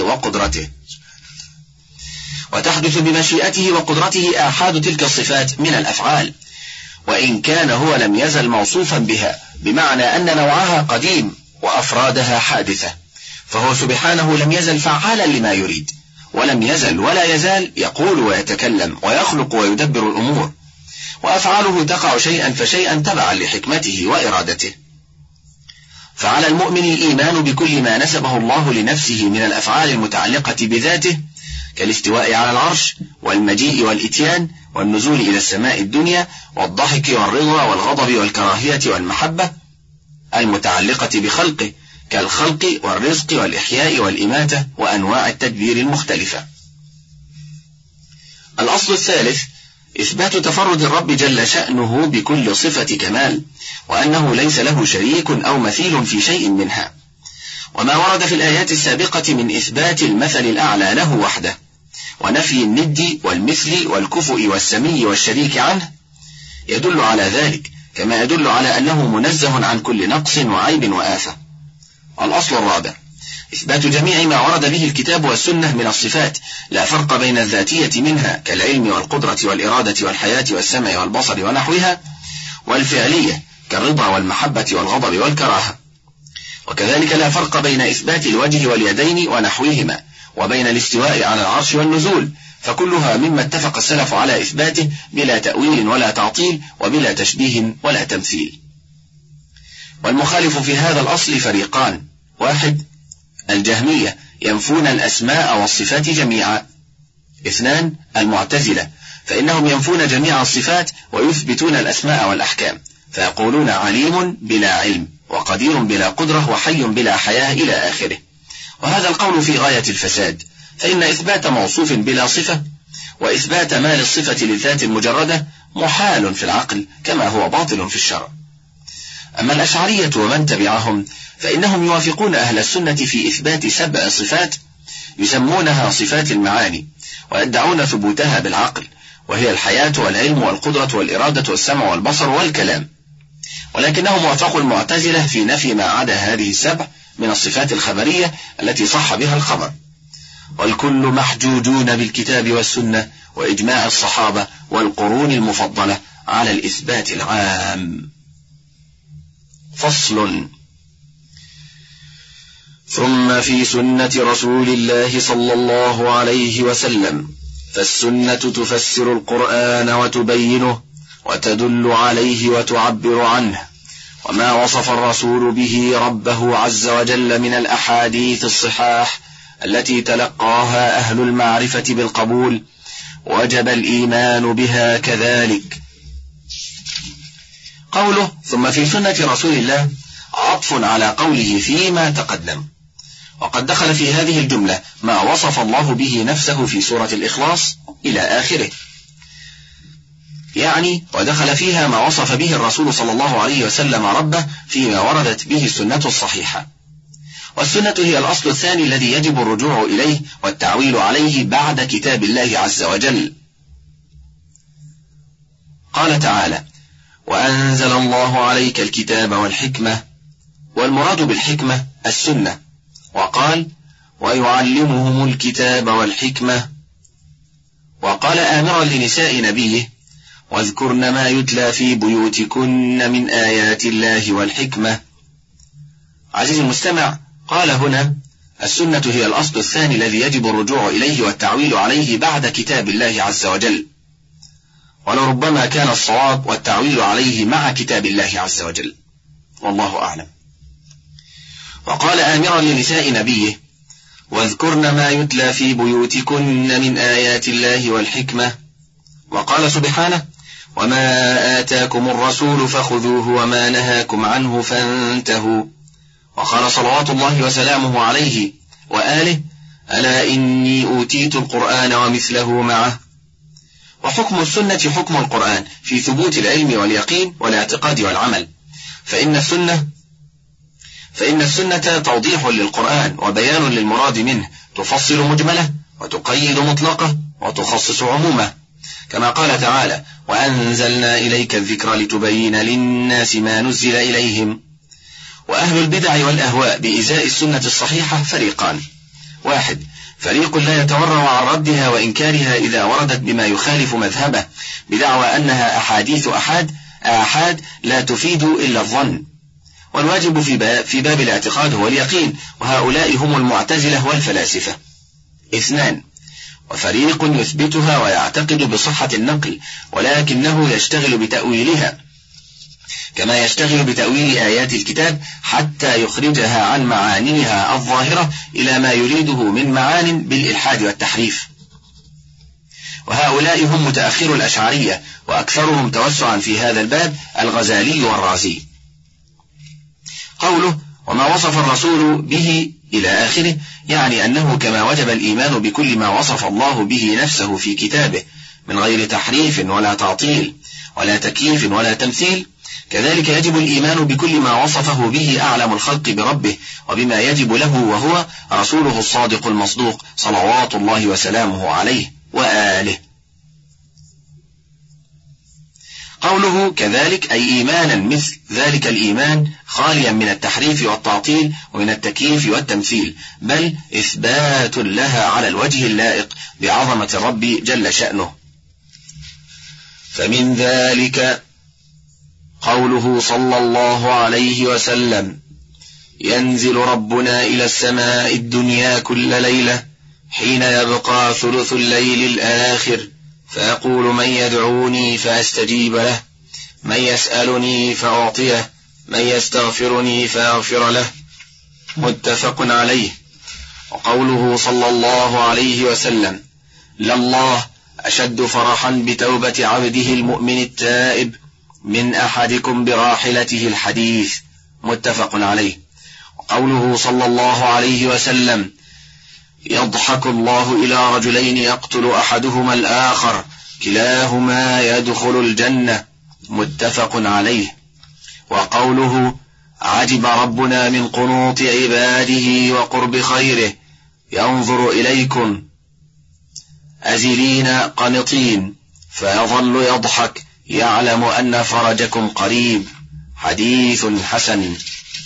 وقدرته آحاد تلك الصفات من الأفعال، وإن كان هو لم يزل موصوفا بها، بمعنى أن نوعها قديم وأفرادها حادثة، فهو سبحانه لم يزل فعالا لما يريد، ولم يزل ولا يزال يقول ويتكلم ويخلق ويدبر الأمور، وأفعاله تقع شيئا فشيئا تبعا لحكمته وإرادته. فعلى المؤمن الإيمان بكل ما نسبه الله لنفسه من الأفعال المتعلقة بذاته، كالاستواء على العرش والمجيء والإتيان والنزول إلى السماء الدنيا والضحك والرضا والغضب والكراهية والمحبة، المتعلقة بخلقه كالخلق والرزق والإحياء والإماتة وأنواع التدبير المختلفة. الأصل الثالث إثبات تفرد الرب جل شأنه بكل صفة كمال، وأنه ليس له شريك أو مثيل في شيء منها، وما ورد في الآيات السابقة من إثبات المثل الأعلى له وحده، ونفي الند والمثل والكفؤ والسمي والشريك عنه، يدل على ذلك، كما يدل على أنه منزه عن كل نقص وعيب وآفة. الأصل الرابع إثبات جميع ما ورد به الكتاب والسنة من الصفات، لا فرق بين الذاتية منها كالعلم والقدرة والإرادة والحياة والسمع والبصر ونحوها، والفعلية كالرضا والمحبة والغضب والكراهة، وكذلك لا فرق بين إثبات الوجه واليدين ونحوهما، وبين الاستواء على العرش والنزول، فكلها مما اتفق السلف على إثباته بلا تأويل ولا تعطيل وبلا تشبيه ولا تمثيل. والمخالف في هذا الأصل فريقان: 1 الجهمية ينفون الأسماء والصفات جميعا. 2 المعتزلة، فإنهم ينفون جميع الصفات ويثبتون الأسماء والأحكام، فيقولون عليم بلا علم، وقدير بلا قدرة، وحي بلا حياة إلى آخره. وهذا القول في غاية الفساد، فإن إثبات موصوف بلا صفة وإثبات ما للصفة للذات المجردة محال في العقل، كما هو باطل في الشرع. أما الأشعرية ومن تبعهم فإنهم يوافقون أهل السنة في إثبات 7 صفات يسمونها صفات المعاني، ويدعون ثبوتها بالعقل، وهي الحياة والعلم والقدرة والإرادة والسمع والبصر والكلام، ولكنهم وافقوا المعتزلة في نفي ما عدا هذه 7 من الصفات الخبرية التي صح بها الخبر، والكل محجوجون بالكتاب والسنة وإجماع الصحابة والقرون المفضلة على الإثبات العام. فصل. ثم في سنة رسول الله صلى الله عليه وسلم، فالسنة تفسر القرآن وتبينه وتدل عليه وتعبر عنه، وما وصف الرسول به ربه عز وجل من الأحاديث الصحاح التي تلقاها أهل المعرفة بالقبول، وجب الإيمان بها كذلك. قوله ثم في سنة رسول الله عطف على قوله فيما تقدم، وقد دخل في هذه الجملة ما وصف الله به نفسه في سورة الإخلاص إلى آخره، يعني ودخل فيها ما وصف به الرسول صلى الله عليه وسلم ربه فيما وردت به السنة الصحيحة. والسنة هي الأصل الثاني الذي يجب الرجوع إليه والتعويل عليه بعد كتاب الله عز وجل. قال تعالى: وأنزل الله عليك الكتاب والحكمة، والمراد بالحكمة السنة، وقال: ويعلمهم الكتاب والحكمة، وقال آمرا لنساء نبيه: واذكرن ما يتلى في بيوتكن من آيات الله والحكمة. عزيزي المستمع، قال هنا السنة هي الأصل الثاني الذي يجب الرجوع إليه والتعويل عليه بعد كتاب الله عز وجل، ولربما كان الصواب والتعويل عليه مع كتاب الله عز وجل، والله أعلم. وقال آمرا لنساء نبيه: واذكرن ما يتلى في بيوتكن من آيات الله والحكمة. وقال سبحانه: وما آتاكم الرسول فخذوه وما نهاكم عنه فانتهوا. وقال صلوات الله وسلامه عليه وآله: ألا إني أوتيت القرآن ومثله معه. وحكم السنة حكم القرآن في ثبوت العلم واليقين والاعتقاد والعمل، فإن السنة توضيح للقرآن وبيان للمراد منه، تفصل مجمله وتقيد مطلقه وتخصص عمومه، كما قال تعالى: وأنزلنا إليك الذكر لتبين للناس ما نزل إليهم. وأهل البدع والأهواء بإزاء السنة الصحيحة فريقان: 1 فريق لا يتورع عن ردها وإنكارها إذا وردت بما يخالف مذهبه بدعوى أنها أحاديث آحاد لا تفيد إلا الظن، والواجب في باب الاعتقاد هو اليقين، وهؤلاء هم المعتزلة والفلاسفة. 2 وفريق يثبتها ويعتقد بصحة النقل، ولكنه يشتغل بتأويلها كما يشتغل بتأويل آيات الكتاب حتى يخرجها عن معانيها الظاهرة إلى ما يريده من معان بالإلحاد والتحريف، وهؤلاء هم متأخر الأشعرية، وأكثرهم توسعا في هذا الباب الغزالي والرازي. قوله وما وصف الرسول به إلى آخره يعني أنه كما وجب الإيمان بكل ما وصف الله به نفسه في كتابه من غير تحريف ولا تعطيل ولا تكييف ولا تمثيل، كذلك يجب الإيمان بكل ما وصفه به أعلم الخلق بربه وبما يجب له، وهو رسوله الصادق المصدوق صلوات الله وسلامه عليه وآله. قوله كذلك أي إيمانا مثل ذلك الإيمان خاليا من التحريف والتعطيل ومن التكييف والتمثيل، بل إثبات لها على الوجه اللائق بعظمة الرب جل شأنه. فمن ذلك قوله صلى الله عليه وسلم: ينزل ربنا إلى السماء الدنيا كل ليلة حين يبقى ثلث الليل الآخر فيقول من يدعوني فأستجيب له، من يسألني فأعطيه، من يستغفرني فأغفر له، متفق عليه. وقوله صلى الله عليه وسلم: لله أشد فرحا بتوبة عبده المؤمن التائب من أحدكم براحلته الحديث، متفق عليه. وقوله صلى الله عليه وسلم: يضحك الله إلى رجلين يقتل أحدهما الآخر كلاهما يدخل الجنة، متفق عليه. وقوله عجب ربنا من قنوط عباده وقرب خيره ينظر إليكم أزلين قنطين فيظل يضحك يعلم أن فرجكم قريب، حديث حسن.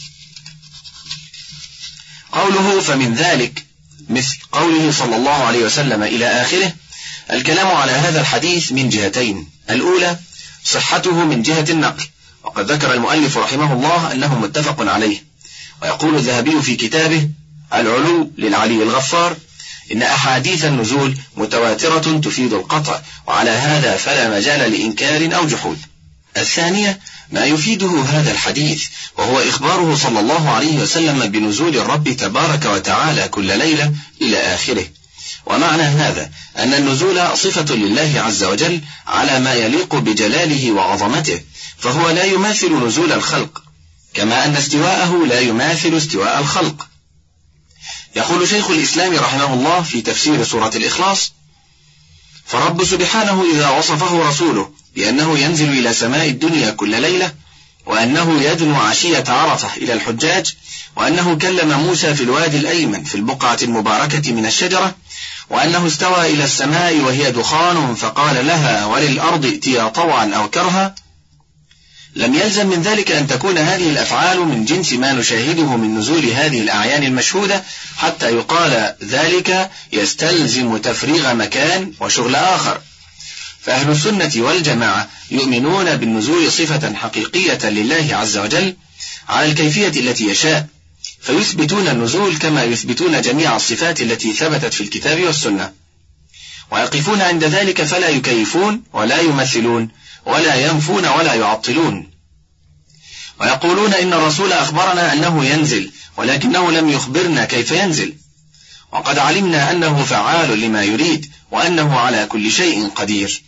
قوله فمن ذلك مثل قوله صلى الله عليه وسلم إلى آخره، الكلام على هذا الحديث من جهتين: الأولى صحته من جهة النقل، وقد ذكر المؤلف رحمه الله أنه متفق عليه. ويقول الذهبي في كتابه العلو للعلي الغفار: إن أحاديث النزول متواترة تفيد القطع، وعلى هذا فلا مجال لإنكار أو جحود. الثانية ما يفيده هذا الحديث، وهو إخباره صلى الله عليه وسلم بنزول الرب تبارك وتعالى كل ليلة إلى آخره. ومعنى هذا أن النزول صفة لله عز وجل على ما يليق بجلاله وعظمته، فهو لا يماثل نزول الخلق، كما أن استواءه لا يماثل استواء الخلق. يقول شيخ الإسلام رحمه الله في تفسير سورة الإخلاص: فالرب سبحانه إذا وصفه رسوله بأنه ينزل إلى سماء الدنيا كل ليلة، وأنه يدنو عشية عرفة إلى الحجاج، وأنه كلم موسى في الوادي الأيمن في البقعة المباركة من الشجرة، وأنه استوى إلى السماء وهي دخان فقال لها وللأرض ائتيا طوعا أو كرها، لم يلزم من ذلك أن تكون هذه الأفعال من جنس ما نشاهده من نزول هذه الأعيان المشهودة، حتى يقال ذلك يستلزم تفريغ مكان وشغل آخر. فأهل السنة والجماعة يؤمنون بالنزول صفة حقيقية لله عز وجل على الكيفية التي يشاء، فيثبتون النزول كما يثبتون جميع الصفات التي ثبتت في الكتاب والسنة، ويقفون عند ذلك فلا يكيفون ولا يمثلون ولا ينفون ولا يعطلون. ويقولون إن الرسول أخبرنا أنه ينزل، ولكنه لم يخبرنا كيف ينزل، وقد علمنا أنه فعال لما يريد وأنه على كل شيء قدير.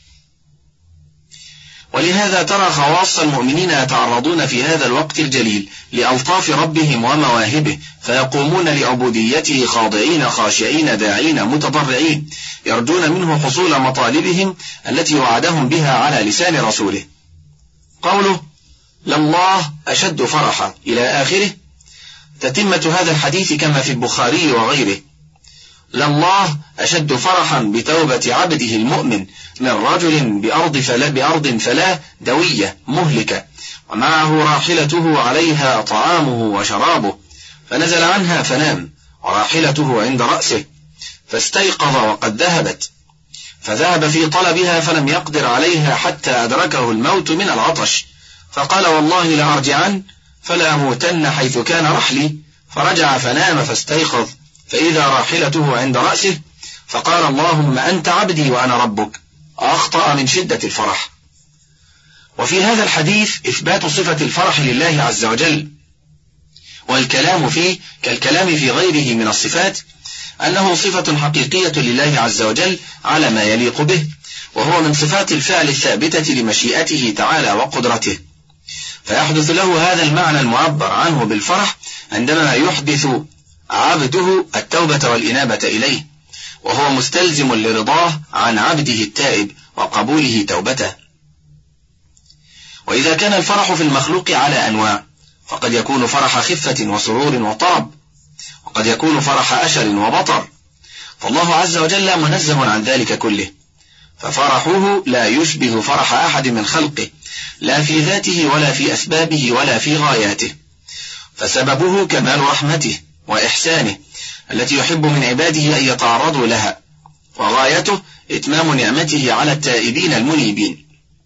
ولهذا ترى خواص المؤمنين يتعرضون في هذا الوقت الجليل لألطاف ربهم ومواهبه، فيقومون لعبوديته خاضعين خاشعين داعين متضرعين، يرجون منه حصول مطالبهم التي وعدهم بها على لسان رسوله. قوله لله أشد فرحا إلى آخره تتمة هذا الحديث كما في البخاري وغيره. لله أشد فرحا بتوبة عبده المؤمن من رجل بأرض فلا دوية مهلكة ومعه راحلته عليها طعامه وشرابه، فنزل عنها فنام وراحلته عند رأسه، فاستيقظ وقد ذهبت، فذهب في طلبها فلم يقدر عليها حتى أدركه الموت من العطش، فقال والله لأرجعن فلا أموتن حيث كان رحلي، فرجع فنام فاستيقظ فإذا راحلته عند رأسه، فقال اللهم أنت عبدي وأنا ربك، أخطأ من شدة الفرح. وفي هذا الحديث إثبات صفة الفرح لله عز وجل، والكلام فيه كالكلام في غيره من الصفات، أنه صفة حقيقية لله عز وجل على ما يليق به، وهو من صفات الفعل الثابتة لمشيئته تعالى وقدرته، فيحدث له هذا المعنى المعبر عنه بالفرح عندما يحدث عبده التوبة والإنابة إليه، وهو مستلزم لرضاه عن عبده التائب وقبوله توبته. وإذا كان الفرح في المخلوق على أنواع، فقد يكون فرح خفة وسرور وطرب، وقد يكون فرح أشر وبطر، فالله عز وجل منزه عن ذلك كله، ففرحه لا يشبه فرح أحد من خلقه، لا في ذاته ولا في أسبابه ولا في غاياته، فسببه كمال رحمته وإحسانه التي يحب من عباده أن يتعرضوا لها، وغايته إتمام نعمته على التائبين المنيبين.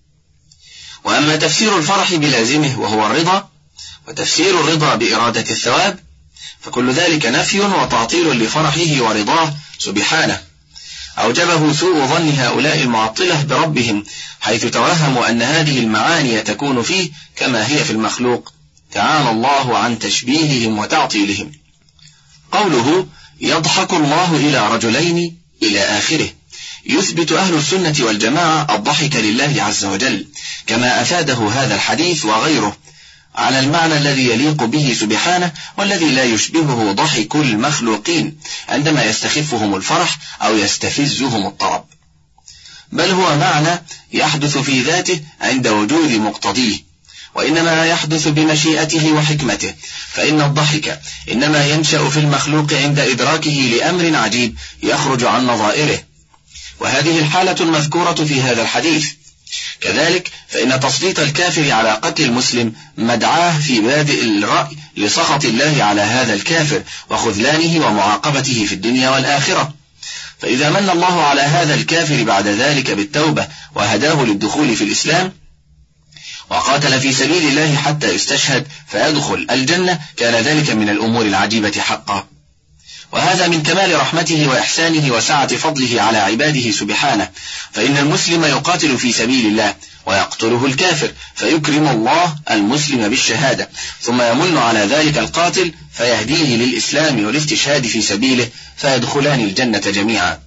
وأما تفسير الفرح بلازمه وهو الرضا، وتفسير الرضا بإرادة الثواب، فكل ذلك نفي وتعطيل لفرحه ورضاه سبحانه، أوجبه سوء ظن هؤلاء المعطلة بربهم، حيث توهموا أن هذه المعاني تكون فيه كما هي في المخلوق، تعالى الله عن تشبيههم وتعطيلهم. قوله يضحك الله إلى رجلين إلى آخره، يثبت أهل السنة والجماعة الضحك لله عز وجل، كما أفاده هذا الحديث وغيره، على المعنى الذي يليق به سبحانه، والذي لا يشبهه ضحك المخلوقين عندما يستخفهم الفرح أو يستفزهم الطرب، بل هو معنى يحدث في ذاته عند وجود مقتضيه، وإنما يحدث بمشيئته وحكمته، فإن الضحك إنما ينشأ في المخلوق عند إدراكه لأمر عجيب يخرج عن نظائره، وهذه الحالة المذكورة في هذا الحديث. كذلك فإن تسليط الكافر على قتل المسلم مدعاه في بادئ الرأي لسخط الله على هذا الكافر وخذلانه ومعاقبته في الدنيا والآخرة، فإذا من الله على هذا الكافر بعد ذلك بالتوبة وهداه للدخول في الإسلام وقاتل في سبيل الله حتى يستشهد فيدخل الجنة، كان ذلك من الأمور العجيبة حقا، وهذا من كمال رحمته وإحسانه وسعة فضله على عباده سبحانه، فإن المسلم يقاتل في سبيل الله ويقتله الكافر، فيكرم الله المسلم بالشهادة، ثم يمن على ذلك القاتل فيهديه للإسلام والاستشهاد في سبيله، فيدخلان الجنة جميعا.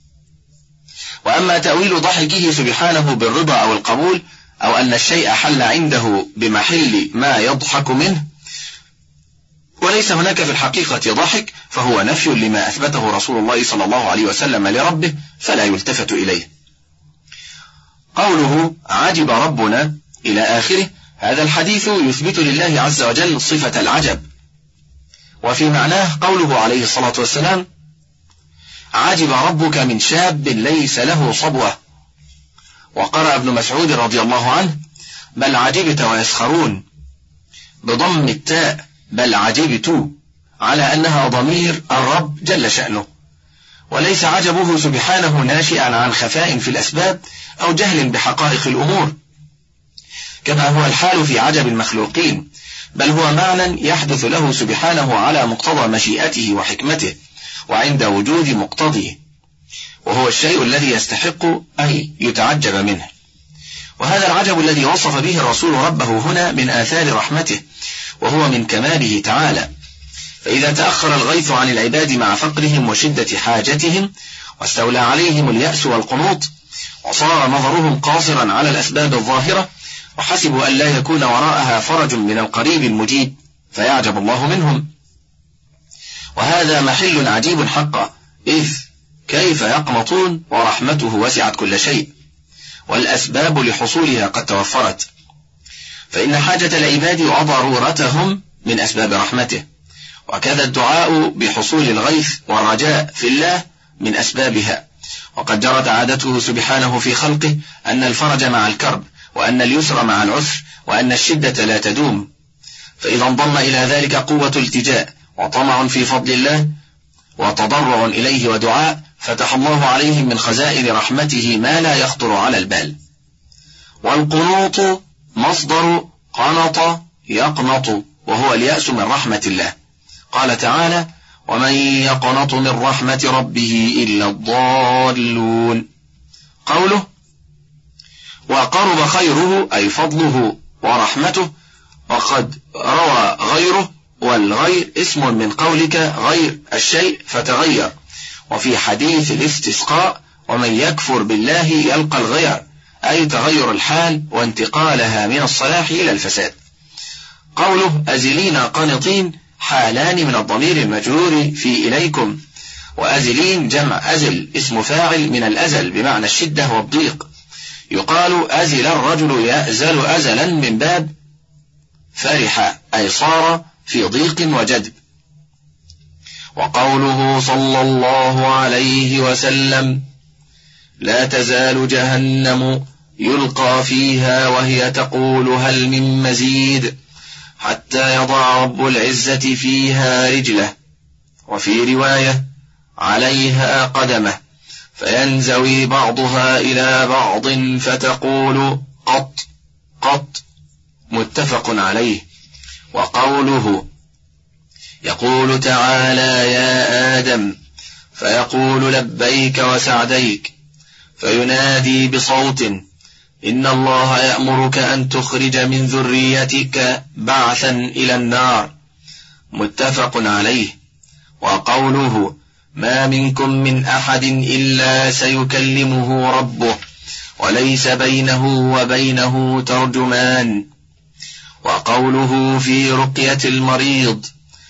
وأما تأويل ضحكه سبحانه بالرضا أو القبول، أو أن الشيء حل عنده بمحل ما يضحك منه وليس هناك في الحقيقة ضحك، فهو نفي لما أثبته رسول الله صلى الله عليه وسلم لربه، فلا يلتفت إليه. قوله عجب ربنا إلى آخره، هذا الحديث يثبت لله عز وجل صفة العجب، وفي معناه قوله عليه الصلاة والسلام عجب ربك من شاب ليس له صبوة. وقرأ ابن مسعود رضي الله عنه بل عجبت ويسخرون بضم التاء، بل عجبت، على أنها ضمير الرب جل شأنه، وليس عجبه سبحانه ناشئا عن خفاء في الأسباب أو جهل بحقائق الأمور كما هو الحال في عجب المخلوقين، بل هو معنى يحدث له سبحانه على مقتضى مشيئته وحكمته وعند وجود مقتضيه، وهو الشيء الذي يستحق أن يتعجب منه. وهذا العجب الذي وصف به الرسول ربه هنا من آثار رحمته، وهو من كماله تعالى، فإذا تأخر الغيث عن العباد مع فقرهم وشدة حاجتهم، واستولى عليهم اليأس والقنوط، وصار نظرهم قاصرا على الأسباب الظاهرة، وحسبوا أن لا يكون وراءها فرج من القريب المجيب، فيعجب الله منهم. وهذا محل عجيب حقا، إذ كيف يقنطون ورحمته وسعت كل شيء، والأسباب لحصولها قد توفرت، فإن حاجة العباد وضرورتهم من أسباب رحمته، وكذا الدعاء بحصول الغيث والرجاء في الله من أسبابها، وقد جرت عادته سبحانه في خلقه أن الفرج مع الكرب، وأن اليسر مع العسر، وأن الشدة لا تدوم. فإذا انضم إلى ذلك قوة التجاء وطمع في فضل الله وتضرع إليه ودعاء، فتح الله عليهم من خزائن رحمته ما لا يخطر على البال. والقنوط مصدر قنط يقنط، وهو اليأس من رحمة الله. قال تعالى: ومن يقنط من رحمة ربه إلا الضالون. قوله: وقرب خيره أي فضله ورحمته، وقد روى غيره، والغير اسم من قولك غير الشيء فتغير. وفي حديث الاستسقاء: ومن يكفر بالله يلقى الغير، أي تغير الحال وانتقالها من الصلاح إلى الفساد. قوله: أزلين قانطين حالان من الضمير المجرور في إليكم، وأزلين جمع أزل اسم فاعل من الأزل بمعنى الشدة والضيق. يقال أزل الرجل يأزل أزلا من باب فرح، أي صار في ضيق وجدب. وقوله صلى الله عليه وسلم: لا تزال جهنم يلقى فيها وهي تقول هل من مزيد حتى يضع رب العزة فيها رجله، وفي رواية عليها قدمه، فينزوي بعضها إلى بعض فتقول قط قط، متفق عليه. وقوله: يقول تعالى يا آدم، فيقول لبيك وسعديك، فينادي بصوت: إن الله يأمرك أن تخرج من ذريتك بعثا إلى النار، متفق عليه. وقوله: ما منكم من أحد إلا سيكلمه ربه وليس بينه وبينه ترجمان. وقوله في رقية المريض: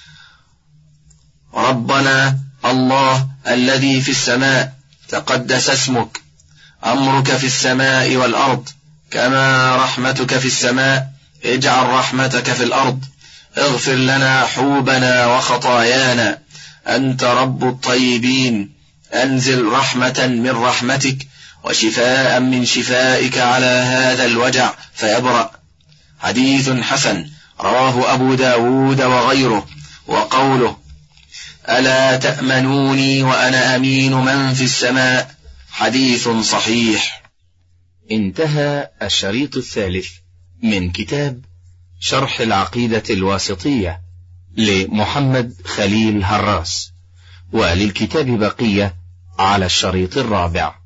ربنا الله الذي في السماء تقدس اسمك، أمرك في السماء والأرض، كما رحمتك في السماء، اجعل رحمتك في الأرض، اغفر لنا حوبنا وخطايانا، أنت رب الطيبين، أنزل رحمة من رحمتك وشفاء من شفائك على هذا الوجع فيبرأ. حديث حسن رواه أبو داود وغيره. وقوله: ألا تأمنوني وأنا أمين من في السماء، حديث صحيح. انتهى الشريط الثالث من كتاب شرح العقيدة الواسطية لمحمد خليل هراس، وللكتاب بقية على الشريط الرابع.